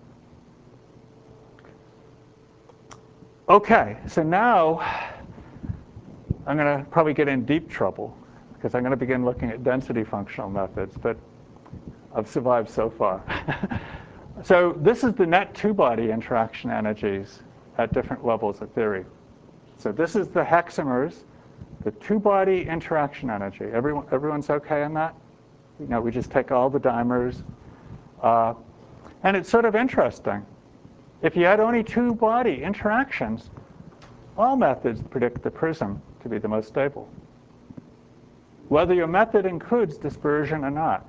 Okay, so now I'm going to probably get in deep trouble because I'm going to begin looking at density functional methods, but I've survived so far. So this is the net two-body interaction energies at different levels of theory. So this is the hexamers, the two-body interaction energy. Everyone, everyone's okay on that? You know, we just take all the dimers. Uh, and it's sort of interesting. If you had only two-body interactions, all methods predict the prism to be the most stable, whether your method includes dispersion or not.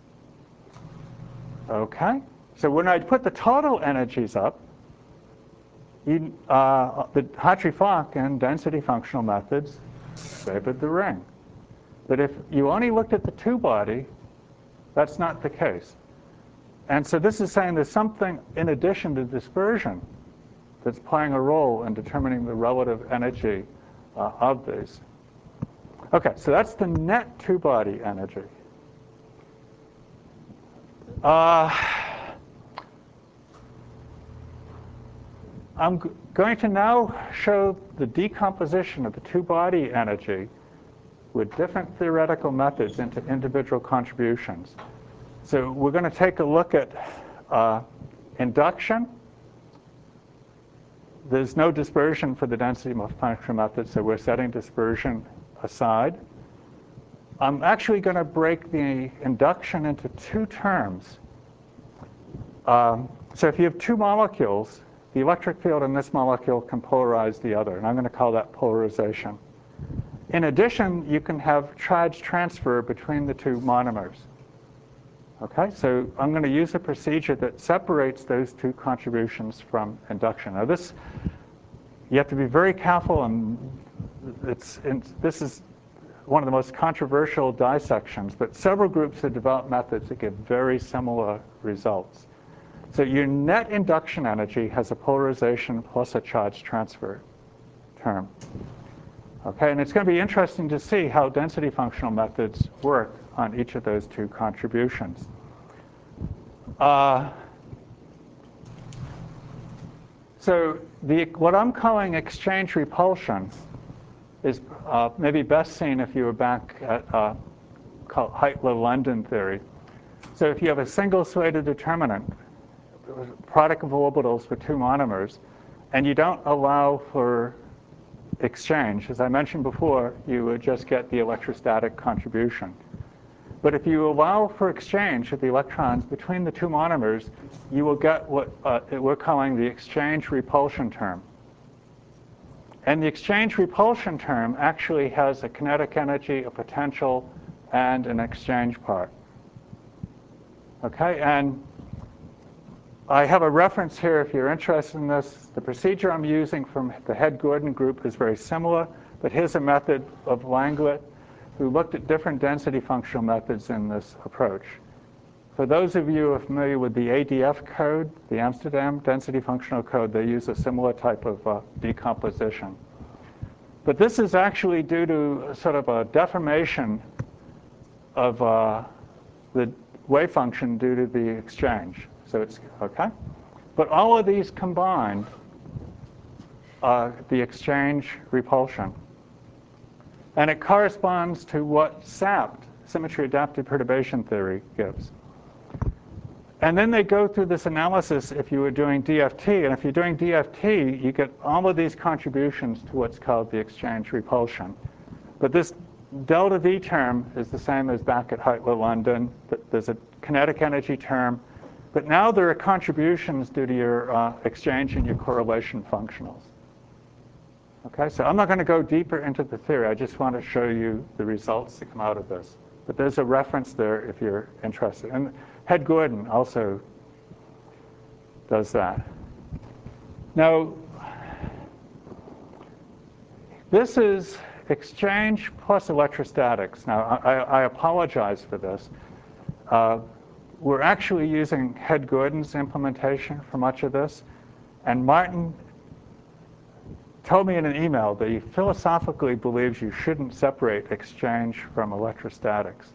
Okay? So when I put the total energies up, you, uh, the Hartree-Fock and density functional methods favored the ring. But if you only looked at the two-body, that's not the case. And so this is saying there's something in addition to dispersion that's playing a role in determining the relative energy uh, of these. Okay, so that's the net two-body energy. Uh, I'm g going to now show the decomposition of the two-body energy with different theoretical methods into individual contributions. So we're going to take a look at uh, induction. There's no dispersion for the density function method, so we're setting dispersion aside. I'm actually going to break the induction into two terms. Um, so if you have two molecules, the electric field in this molecule can polarize the other, and I'm going to call that polarization. In addition, you can have charge transfer between the two monomers. Okay, so I'm going to use a procedure that separates those two contributions from induction. Now this, you have to be very careful, and it's, it's, this is one of the most controversial dissections, but several groups have developed methods that give very similar results. So your net induction energy has a polarization plus a charge transfer term. Okay, and it's going to be interesting to see how density functional methods work on each of those two contributions. Uh, so the, what I'm calling exchange repulsion is uh, maybe best seen if you were back at uh, Heitler-London theory. So if you have a single Slater determinant, product of orbitals for two monomers, and you don't allow for exchange, as I mentioned before, you would just get the electrostatic contribution. But if you allow for exchange of the electrons between the two monomers, you will get what uh, we're calling the exchange repulsion term. And the exchange repulsion term actually has a kinetic energy, a potential, and an exchange part. Okay, and I have a reference here if you're interested in this. The procedure I'm using from the Head-Gordon group is very similar, but here's a method of Langlet, who looked at different density functional methods in this approach. For those of you who are familiar with the A D F code, the Amsterdam Density Functional Code, they use a similar type of uh, decomposition. But this is actually due to sort of a deformation of uh, the wave function due to the exchange. So it's okay. But all of these combined are the exchange repulsion. And it corresponds to what S A P T, symmetry adapted perturbation theory, gives. And then they go through this analysis if you were doing D F T. And if you're doing D F T, you get all of these contributions to what's called the exchange repulsion. But this delta V term is the same as back at Heitler London. There's a kinetic energy term. But now there are contributions due to your uh, exchange and your correlation functionals. Okay, so I'm not going to go deeper into the theory. I just want to show you the results that come out of this. But there's a reference there if you're interested. And Head-Gordon also does that. Now, this is exchange plus electrostatics. Now, I, I apologize for this. Uh, we're actually using Head-Gordon's implementation for much of this. And Martin told me in an email that he philosophically believes you shouldn't separate exchange from electrostatics.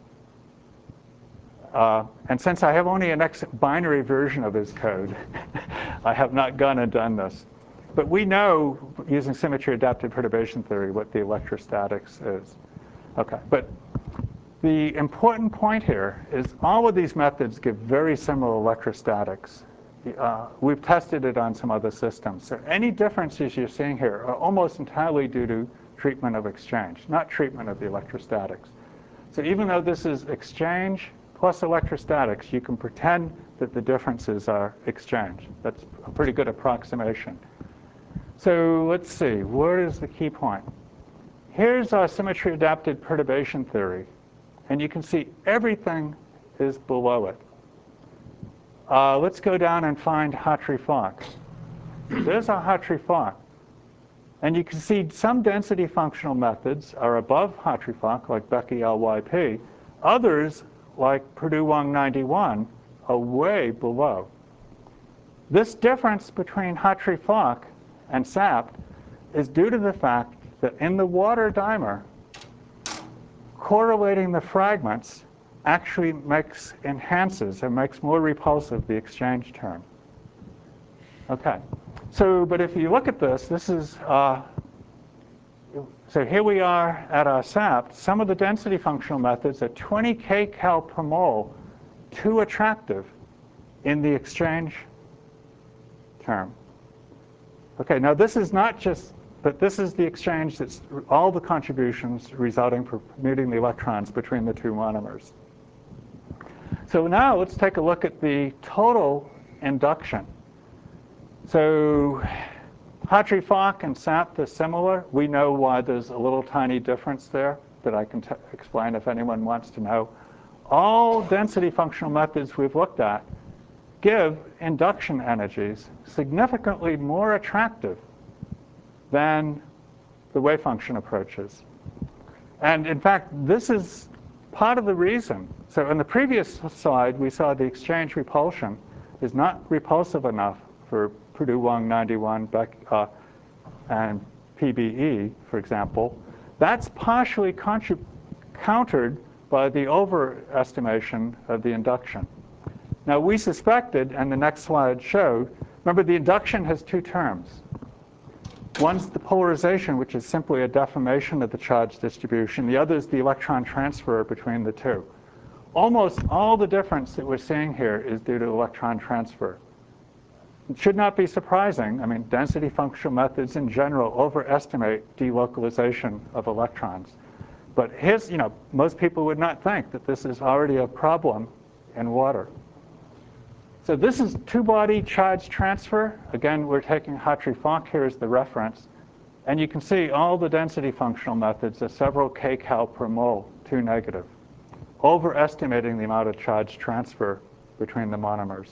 Uh, and since I have only an X binary version of his code, I have not gone and done this. But we know, using symmetry-adapted perturbation theory, what the electrostatics is. Okay, but the important point here is all of these methods give very similar electrostatics. Uh, we've tested it on some other systems. So any differences you're seeing here are almost entirely due to treatment of exchange, not treatment of the electrostatics. So even though this is exchange plus electrostatics, you can pretend that the differences are exchange. That's a pretty good approximation. So let's see, where is the key point? Here's our symmetry-adapted perturbation theory. And you can see everything is below it. Uh, let's go down and find Hartree-Fock. There's our Hartree-Fock. And you can see some density functional methods are above Hartree-Fock, like Becky L Y P. Others, like Purdue-Wang ninety-one, are way below. This difference between Hartree-Fock and S A P is due to the fact that in the water dimer, correlating the fragments actually makes, enhances, and makes more repulsive the exchange term. Okay, so, but if you look at this, this is, uh, so here we are at our S A P. Some of the density functional methods are twenty kcal per mole too attractive in the exchange term. Okay, now this is not just, but this is the exchange that's all the contributions resulting from permuting the electrons between the two monomers. So now let's take a look at the total induction. So Hartree-Fock and S A P are similar. We know why there's a little tiny difference there that I can t explain if anyone wants to know. All density functional methods we've looked at give induction energies significantly more attractive than the wave function approaches. And in fact, this is part of the reason. So in the previous slide, we saw the exchange repulsion is not repulsive enough for Purdue-Wang ninety-one Beck, uh, and P B E, for example. That's partially countered by the overestimation of the induction. Now, we suspected, and the next slide showed, remember the induction has two terms. One's the polarization, which is simply a deformation of the charge distribution. The other is the electron transfer between the two. Almost all the difference that we're seeing here is due to electron transfer. It should not be surprising. I mean, density functional methods in general overestimate delocalization of electrons. But here's, you know, most people would not think that this is already a problem in water. So this is two-body charge transfer. Again, we're taking Hartree-Fock here as the reference. And you can see all the density functional methods are several kcal per mole, too negative, overestimating the amount of charge transfer between the monomers.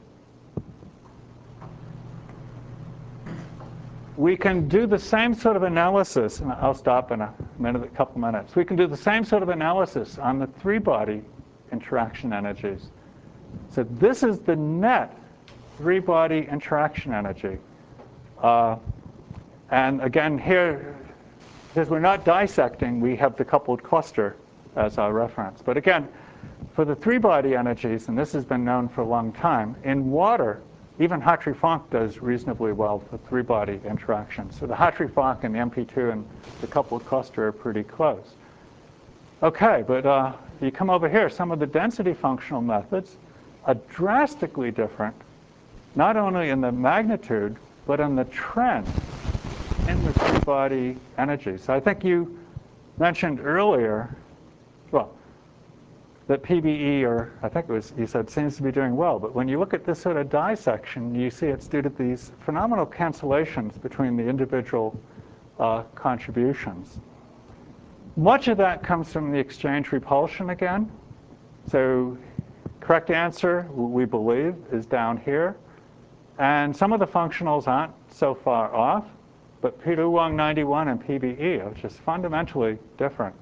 We can do the same sort of analysis, and I'll stop in a minute, a couple minutes. We can do the same sort of analysis on the three-body interaction energies. So this is the net three-body interaction energy. Uh, and again, here, because we're not dissecting, we have the coupled cluster as our reference. But again, for the three-body energies, and this has been known for a long time, in water, even Hartree-Fock does reasonably well for three-body interactions. So the Hartree-Fock and the M P two and the coupled cluster are pretty close. Okay, but uh, you come over here, some of the density functional methods are drastically different, not only in the magnitude, but in the trend in the three-body energy. So I think you mentioned earlier, well, that P B E, or I think it was, you said, seems to be doing well. But when you look at this sort of dissection, you see it's due to these phenomenal cancellations between the individual uh, contributions. Much of that comes from the exchange repulsion again. So correct answer, we believe, is down here. And some of the functionals aren't so far off, but P two one ninety-one and P B E are just fundamentally different.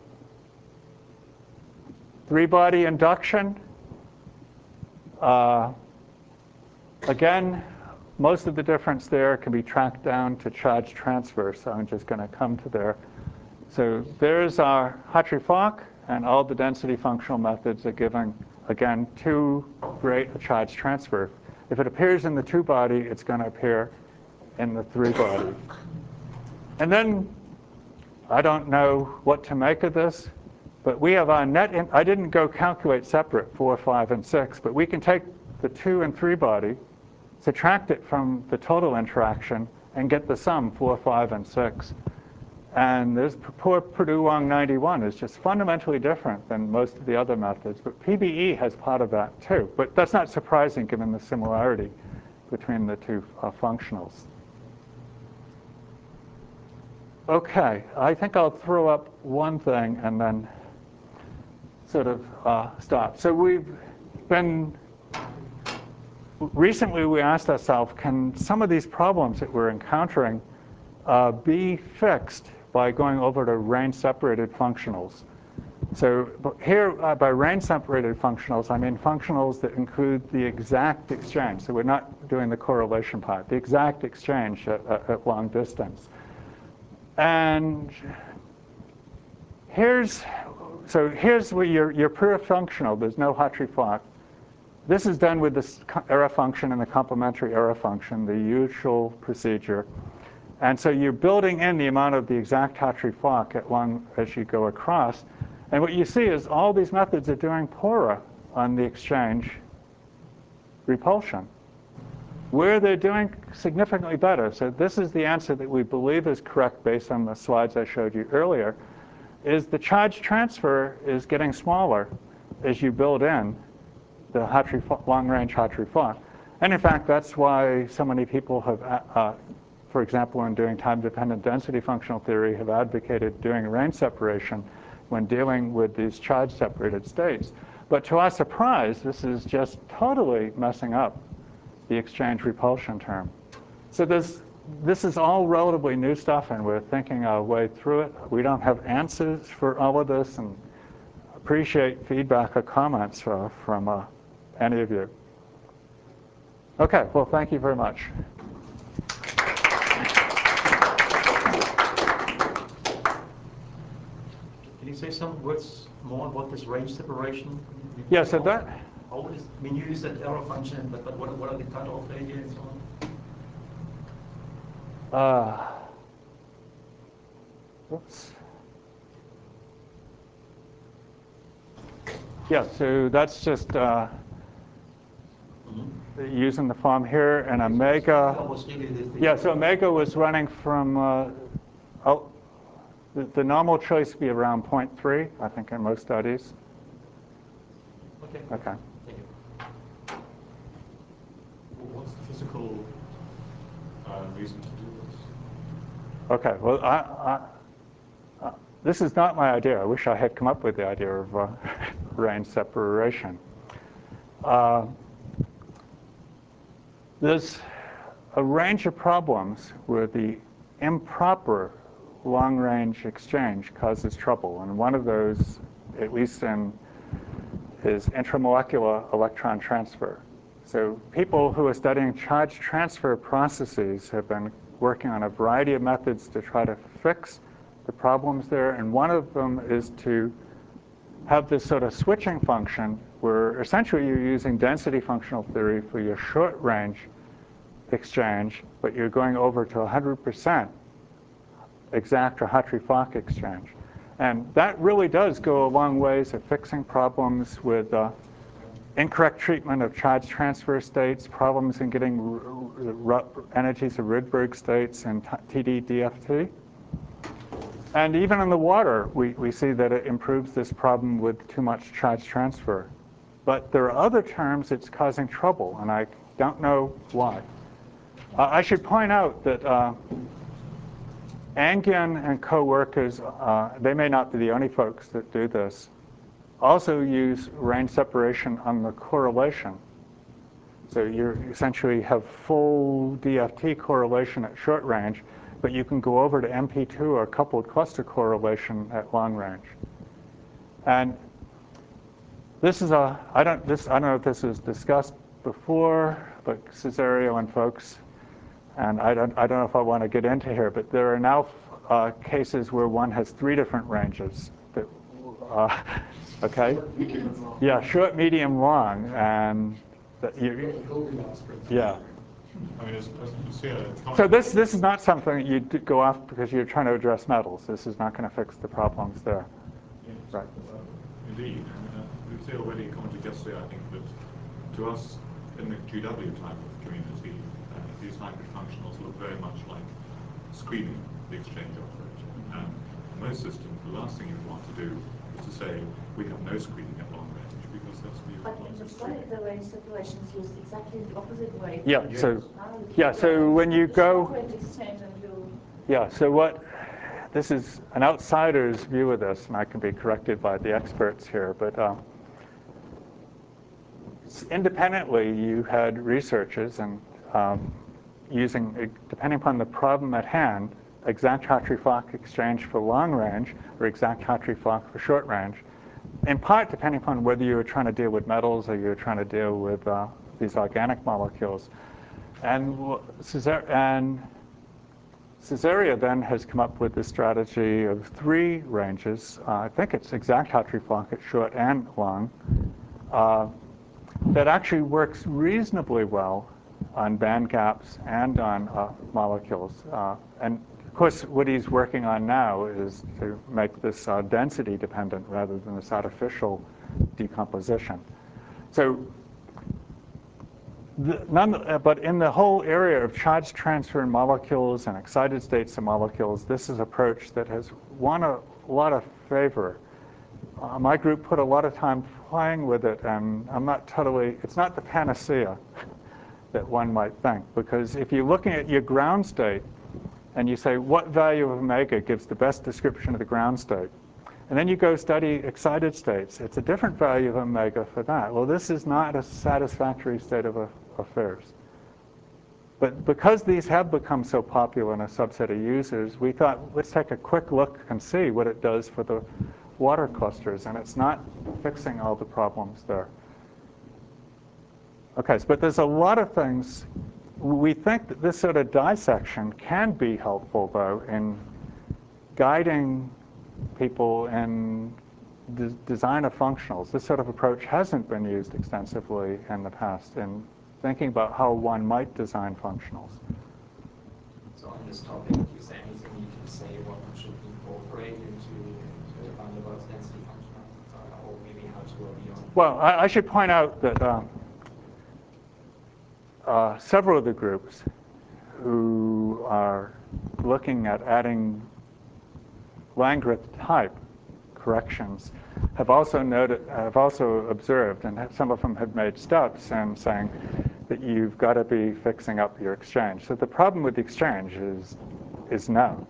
Three-body induction. Uh, again, most of the difference there can be tracked down to charge transfer, so I'm just going to come to there. So there's our Hartree-Fock, and all the density functional methods are giving, again, too great a charge transfer. If it appears in the two-body, it's going to appear in the three-body. And then I don't know what to make of this. But we have our net, in, I didn't go calculate separate four, five, and six, but we can take the two and three body, subtract it from the total interaction, and get the sum, four, five, and six. And this poor Purdue Wong ninety-one is just fundamentally different than most of the other methods. But P B E has part of that too. But that's not surprising given the similarity between the two uh, functionals. Okay, I think I'll throw up one thing and then sort of uh, stop. So we've been, recently we asked ourselves, can some of these problems that we're encountering uh, be fixed by going over to range-separated functionals? So here, uh, by range-separated functionals, I mean functionals that include the exact exchange. So we're not doing the correlation part, the exact exchange at, at, at long distance. And here's, so here's where you're, you're pure functional. There's no Hartree-Fock. This is done with this error function and the complementary error function, the usual procedure. And so you're building in the amount of the exact Hartree-Fock at long as you go across. And what you see is all these methods are doing poorer on the exchange repulsion, where they're doing significantly better. So this is the answer that we believe is correct based on the slides I showed you earlier, is the charge transfer is getting smaller as you build in the Hartree, long-range Hartree-Fock. And in fact, that's why so many people have, uh, for example, in doing time-dependent density functional theory, have advocated doing range separation when dealing with these charge-separated states. But to our surprise, this is just totally messing up the exchange repulsion term. So this, this is all relatively new stuff, and we're thinking our way through it. We don't have answers for all of this, and appreciate feedback or comments uh, from uh, any of you. Okay, well, thank you very much. Can you say some words more about this range separation? Yeah, so that, How is, I mean, you use that error function, but, but what, what are the cutoff radii and so on? uh, whoops. Yeah, so that's just uh, mm-hmm. using the form here, and omega. Yeah, so omega was running from, uh, oh, the, the normal choice would be around zero point three, I think, in most studies. Okay. Okay. Thank you. What's the physical uh, reason to do this? Okay, well, I, I, uh, this is not my idea. I wish I had come up with the idea of uh, range separation. Uh, there's a range of problems where the improper long-range exchange causes trouble, and one of those, at least in, is intramolecular electron transfer. So people who are studying charge transfer processes have been working on a variety of methods to try to fix the problems there, and one of them is to have this sort of switching function where essentially you're using density functional theory for your short-range exchange, but you're going over to one hundred percent exact or Hartree-Fock exchange. And that really does go a long ways of fixing problems with uh, incorrect treatment of charge transfer states, problems in getting r r energies of Rydberg states and T D D F T. And even in the water, we, we see that it improves this problem with too much charge transfer. But there are other terms it's causing trouble, and I don't know why. Uh, I should point out that uh, Angyen and co-workers, uh, they may not be the only folks that do this, also use range separation on the correlation. So you essentially have full D F T correlation at short range, but you can go over to M P two or coupled cluster correlation at long range. And this is a, I don't, this, I don't know if this was discussed before, but Cesario and folks, and I don't, I don't know if I want to get into here, but there are now uh, cases where one has three different ranges. That, uh, okay? Yeah, short, medium, long, and that you, yeah. I mean, as, as you see, uh, So this this is not something you go off because you're trying to address metals. This is not going to fix the problems there. yes, Right. uh, indeed. And, uh, we've seen already commented yesterday, I think, that to us in the G W type of community, uh, these hybrid functionals look very much like screening the exchange operator. Um, in most systems, the last thing you'd want to do is to say, we have no screening at long range, because that's the But in the slide, the range separation is used exactly the opposite way. Yeah. Yes. So yeah. So when you go, Exchange and you yeah. So what? This is an outsider's view of this, and I can be corrected by the experts here. But um, independently, you had researchers and um, using, depending upon the problem at hand, exact Hartree-Fock exchange for long range or exact Hartree-Fock for short range. In part, depending upon whether you were trying to deal with metals or you were trying to deal with uh, these organic molecules. And Cesar and Cesario then has come up with the strategy of three ranges. Uh, I think it's exact Hartree-Fock at short and long. Uh, that actually works reasonably well on band gaps and on uh, molecules. Uh, and of course, what he's working on now is to make this uh, density dependent rather than this artificial decomposition. So, the, none, uh, but in the whole area of charge transfer in molecules and excited states of molecules, this is an approach that has won a lot of favor. Uh, my group put a lot of time playing with it, and I'm not totally, it's not the panacea that one might think, because if you're looking at your ground state and you say what value of omega gives the best description of the ground state, and then you go study excited states, it's a different value of omega for that. Well, this is not a satisfactory state of affairs. But because these have become so popular in a subset of users, we thought, let's take a quick look and see what it does for the water clusters, and it's not fixing all the problems there. Okay, so, but there's a lot of things. We think that this sort of dissection can be helpful, though, in guiding people in the design of functionals. This sort of approach hasn't been used extensively in the past in thinking about how one might design functionals. So on this topic, is there anything you can say what one should incorporate into, into Van der Waals density functionals, or maybe how to go beyond? Well, I, I should point out that um, uh, several of the groups who are looking at adding Landgraf type corrections have also noted, have also observed, and have, some of them have made steps in saying that you've got to be fixing up your exchange. So the problem with the exchange is is known.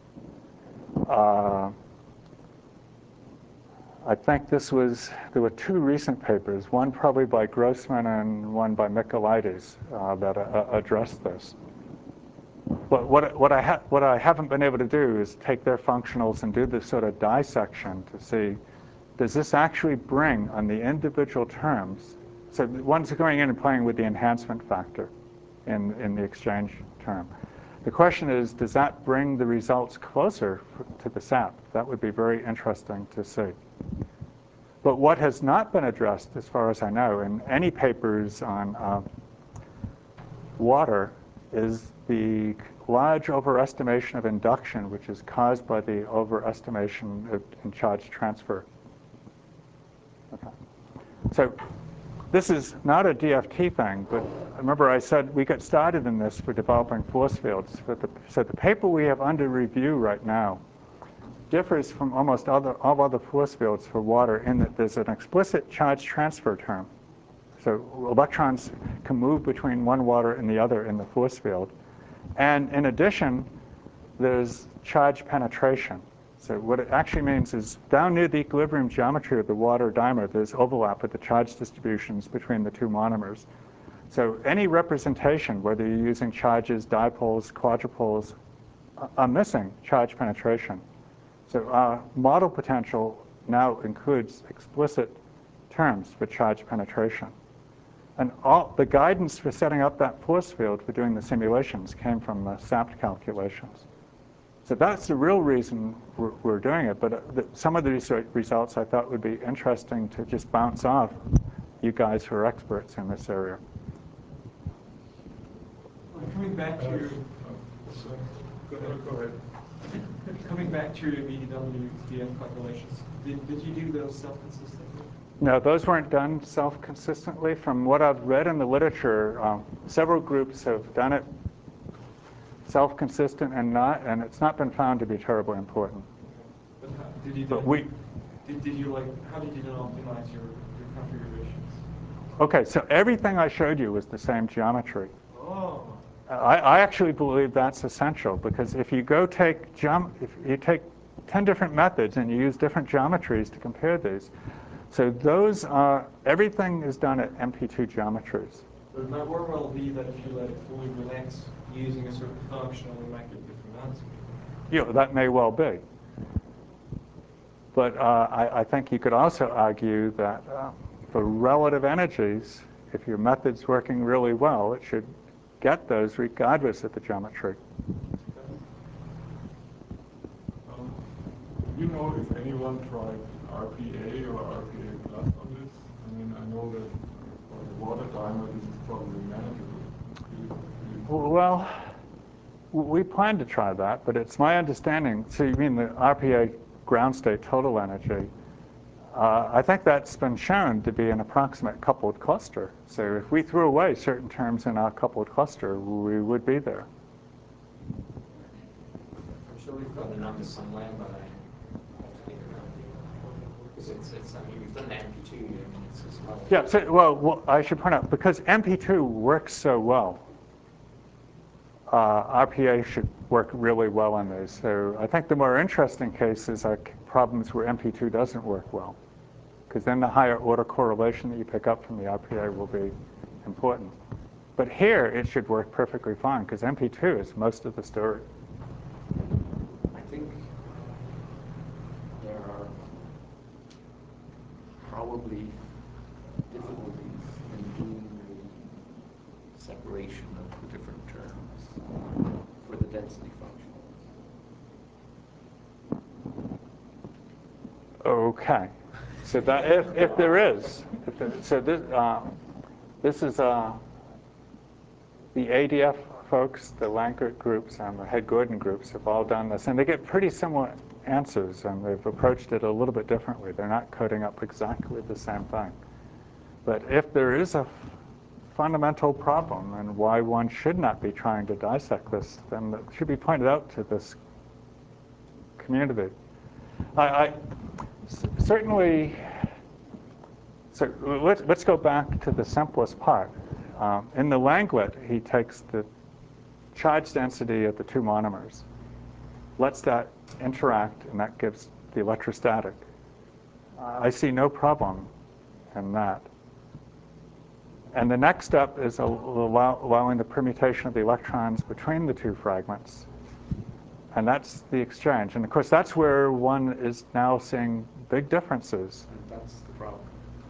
Uh, I think this was, there were two recent papers, one probably by Grossman and one by Michaelides uh, that uh, addressed this. But what, what, I ha what I haven't been able to do is take their functionals and do this sort of dissection to see, does this actually bring on the individual terms? So one's going in and playing with the enhancement factor in, in the exchange term. The question is, does that bring the results closer to the S A P? That would be very interesting to see. But what has not been addressed, as far as I know, in any papers on uh, water is the large overestimation of induction, which is caused by the overestimation of, in charge transfer. Okay. So this is not a D F T thing, but remember I said we got started in this for developing force fields. But the, so the paper we have under review right now differs from almost other, all other force fields for water in that there's an explicit charge transfer term. So electrons can move between one water and the other in the force field. And in addition, there's charge penetration. So what it actually means is down near the equilibrium geometry of the water dimer, there's overlap with the charge distributions between the two monomers. So any representation, whether you're using charges, dipoles, quadrupoles, are missing charge penetration. So our model potential now includes explicit terms for charge penetration. And all the guidance for setting up that force field for doing the simulations came from the S A P T calculations. So that's the real reason we're, we're doing it. But uh, the, some of the research results I thought would be interesting to just bounce off you guys who are experts in this area. Well, coming back to your, Go ahead. Go ahead. coming back to your B W D M calculations, did, did you do those self-consistently? No, those weren't done self-consistently. From what I've read in the literature, um, several groups have done it self-consistent and not, and it's not been found to be terribly important. But how, did you? But we. Did, did you like? How did you optimize your, your configurations? Okay, so everything I showed you was the same geometry. Oh. I, I actually believe that's essential because if you go take geom if you take ten different methods and you use different geometries to compare these, so those are everything is done at M P two geometries. But it might very well be that if you let it fully relax using a certain function, it might get different answers. Yeah, that may well be. But uh, I, I think you could also argue that uh, for relative energies, if your method's working really well, it should get those regardless of the geometry. Um, do you know if anyone tried R P A or R P A plus on this? I mean, I know that for the water dimer, this is probably manageable. Do you, do you Well, we plan to try that, but it's my understanding, so you mean the R P A ground state total energy, uh, I think that's been shown to be an approximate coupled cluster. So if we threw away certain terms in our coupled cluster, we would be there. I'm sure we've got the numbers somewhere, but I have to dig it out. Because it's, it's, I mean, we've done the M P two, I mean, it's as well. Yeah, so, well, well, I should point out, because M P two works so well, uh, R P A should work really well on those. So I think the more interesting cases are problems where M P two doesn't work well, because then the higher order correlation that you pick up from the R P A will be important. But here, it should work perfectly fine, because M P two is most of the story. I think there are probably difficulties in doing the separation of the different terms for the density function. Okay. So that if, if there is, if there, so this, um, this is uh, the A D F folks, the Lankert groups, and the Head-Gordon groups have all done this, and they get pretty similar answers, and they've approached it a little bit differently. They're not coding up exactly the same thing. But if there is a fundamental problem and why one should not be trying to dissect this, then it should be pointed out to this community. I, I certainly, so let's, let's go back to the simplest part. Um, in the Langlet, he takes the charge density of the two monomers, lets that interact, and that gives the electrostatic. Uh, I see no problem in that. And the next step is allow, allowing the permutation of the electrons between the two fragments. And that's the exchange. And of course, that's where one is now seeing big differences. And that's the problem.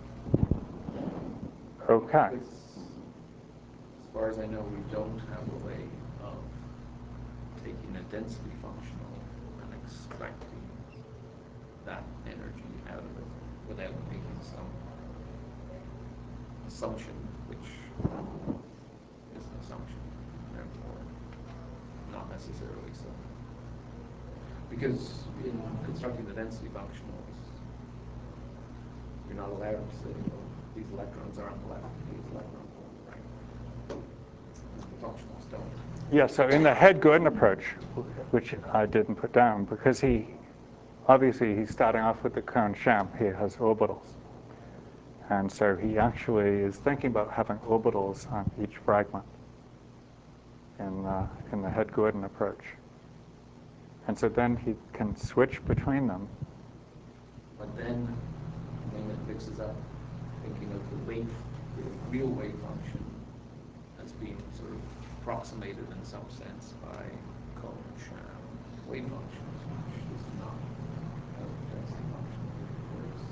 Okay. Because as far as I know, we don't have a way of taking a density functional and extracting that energy out of it without making some assumption, which is an assumption, therefore not necessarily so. Because in constructing the density functionals, you're not allowed to say, well, these electrons are on the left, these electrons are on the right. The functionals don't. Yeah, so in the Head-Gordon approach, which I didn't put down, because he obviously he's starting off with the cone sham. He has orbitals. And so he actually is thinking about having orbitals on each fragment in, uh, in the Head-Gordon approach. And so then he can switch between them. But then, when it mixes up, thinking of the wave, the real wave function as being sort of approximated in some sense by cone sham wave functions, which is not how the density function works.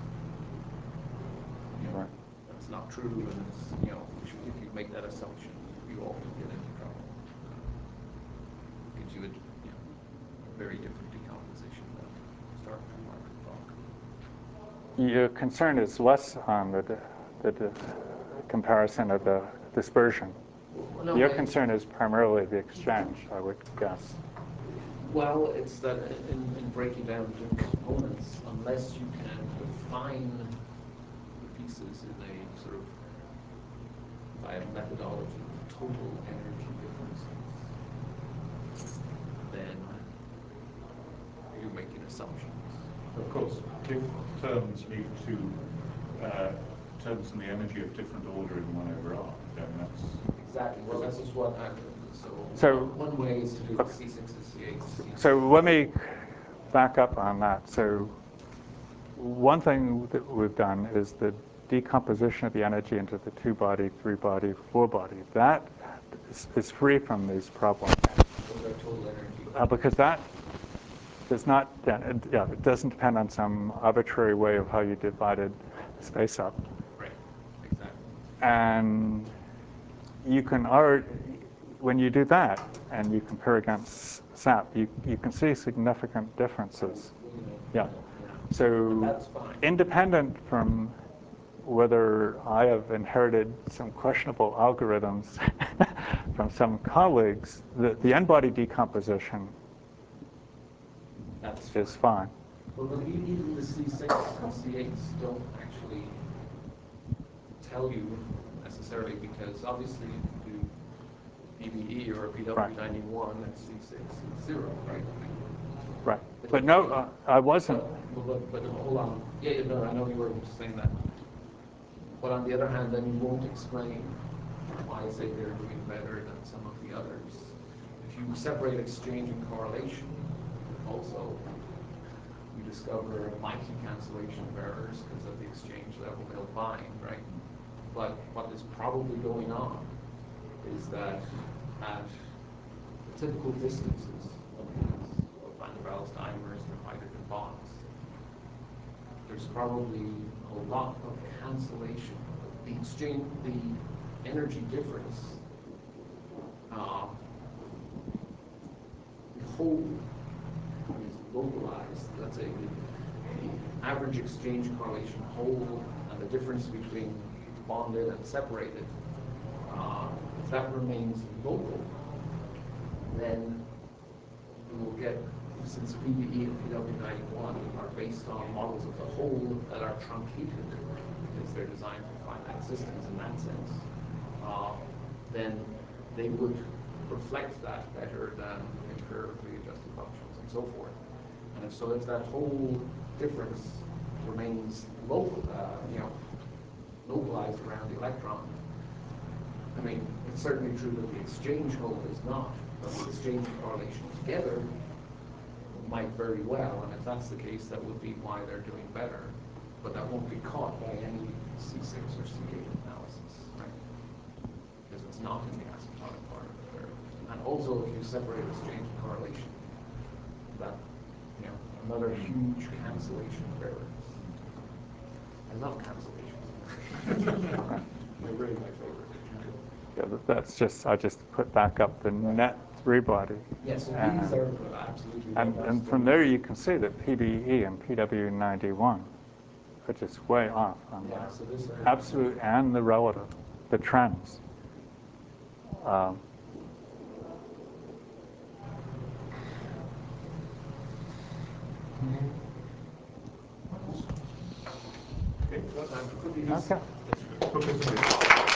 You know, Right. that's not true, and it's, you know, if you, if you make that assumption, you often get into trouble. Gives you a, you know, a very different decomposition than starting from Markov block. Your concern is less on the, the, the comparison of the dispersion. Well, no, Your I- concern is primarily the exchange, I would guess. Well, it's that in, in breaking down the components, unless you can define the pieces in a sort of by a methodology of total energy differences, then you're making assumptions. Of course, if terms need to, uh, terms in the energy of different order in one over R, then that's... Exactly. Well, this is what I'm. So, So- one way is to do C six and C eight. C So let me back up on that. So one thing that we've done is the decomposition of the energy into the two-body, three-body, four-body. That is, is free from these problems. Those are total energy. Uh, because that does not, yeah, it, yeah, it doesn't depend on some arbitrary way of how you divided space up. Right. Exactly. And you can already, when you do that and you compare against S A P, you, you can see significant differences. Yeah. So That's fine. independent from whether I have inherited some questionable algorithms from some colleagues, the, the n-body decomposition That's is fine. Well, the- even the C six and C eights don't actually tell you necessarily, because obviously if you do P B E or P W ninety-one and C six is zero, right? Right. But no, uh, I wasn't. But, but, but hold on. Yeah, yeah, no, I know you were just saying that. But on the other hand, then you won't explain why I say they're doing better than some of the others. If you separate exchange and correlation, also, you discover a mighty cancellation of errors because at the exchange level they'll bind, right? But what is probably going on is that at the typical distances of these of Van der Waals dimers and hydrogen bonds, there's probably a lot of cancellation. The exchange, the energy difference, uh, the whole is localized. Let's say the, the average exchange correlation whole and the difference between bonded and separated, uh, if that remains local, then we will get, since P B E and P W ninety-one are based on models of the whole that are truncated because they're designed for finite systems in that sense, uh, then they would reflect that better than empirically adjusted functions and so forth. And if so, if that whole difference remains local, uh, you know, localized around the electron, I mean, it's certainly true that the exchange hole is not, but the exchange and correlation together might very well, and if that's the case, that would be why they're doing better, but that won't be caught by any C six or C eight analysis, right? Because it's not in the asymptotic part of the curve. And also, if you separate exchange and correlation, that, you know, another huge cancellation of errors. I love cancellations. They're really my favorite. Yeah, that- that's just, I just put back up the net three-body. Yes, so And- these are absolutely And, robust. and from there you can see that P B E and P W ninety-one are just way off on Yeah, the so this are- absolute and the relative, the trends. Um, Okay, that's, Um, could be these- Okay. okay.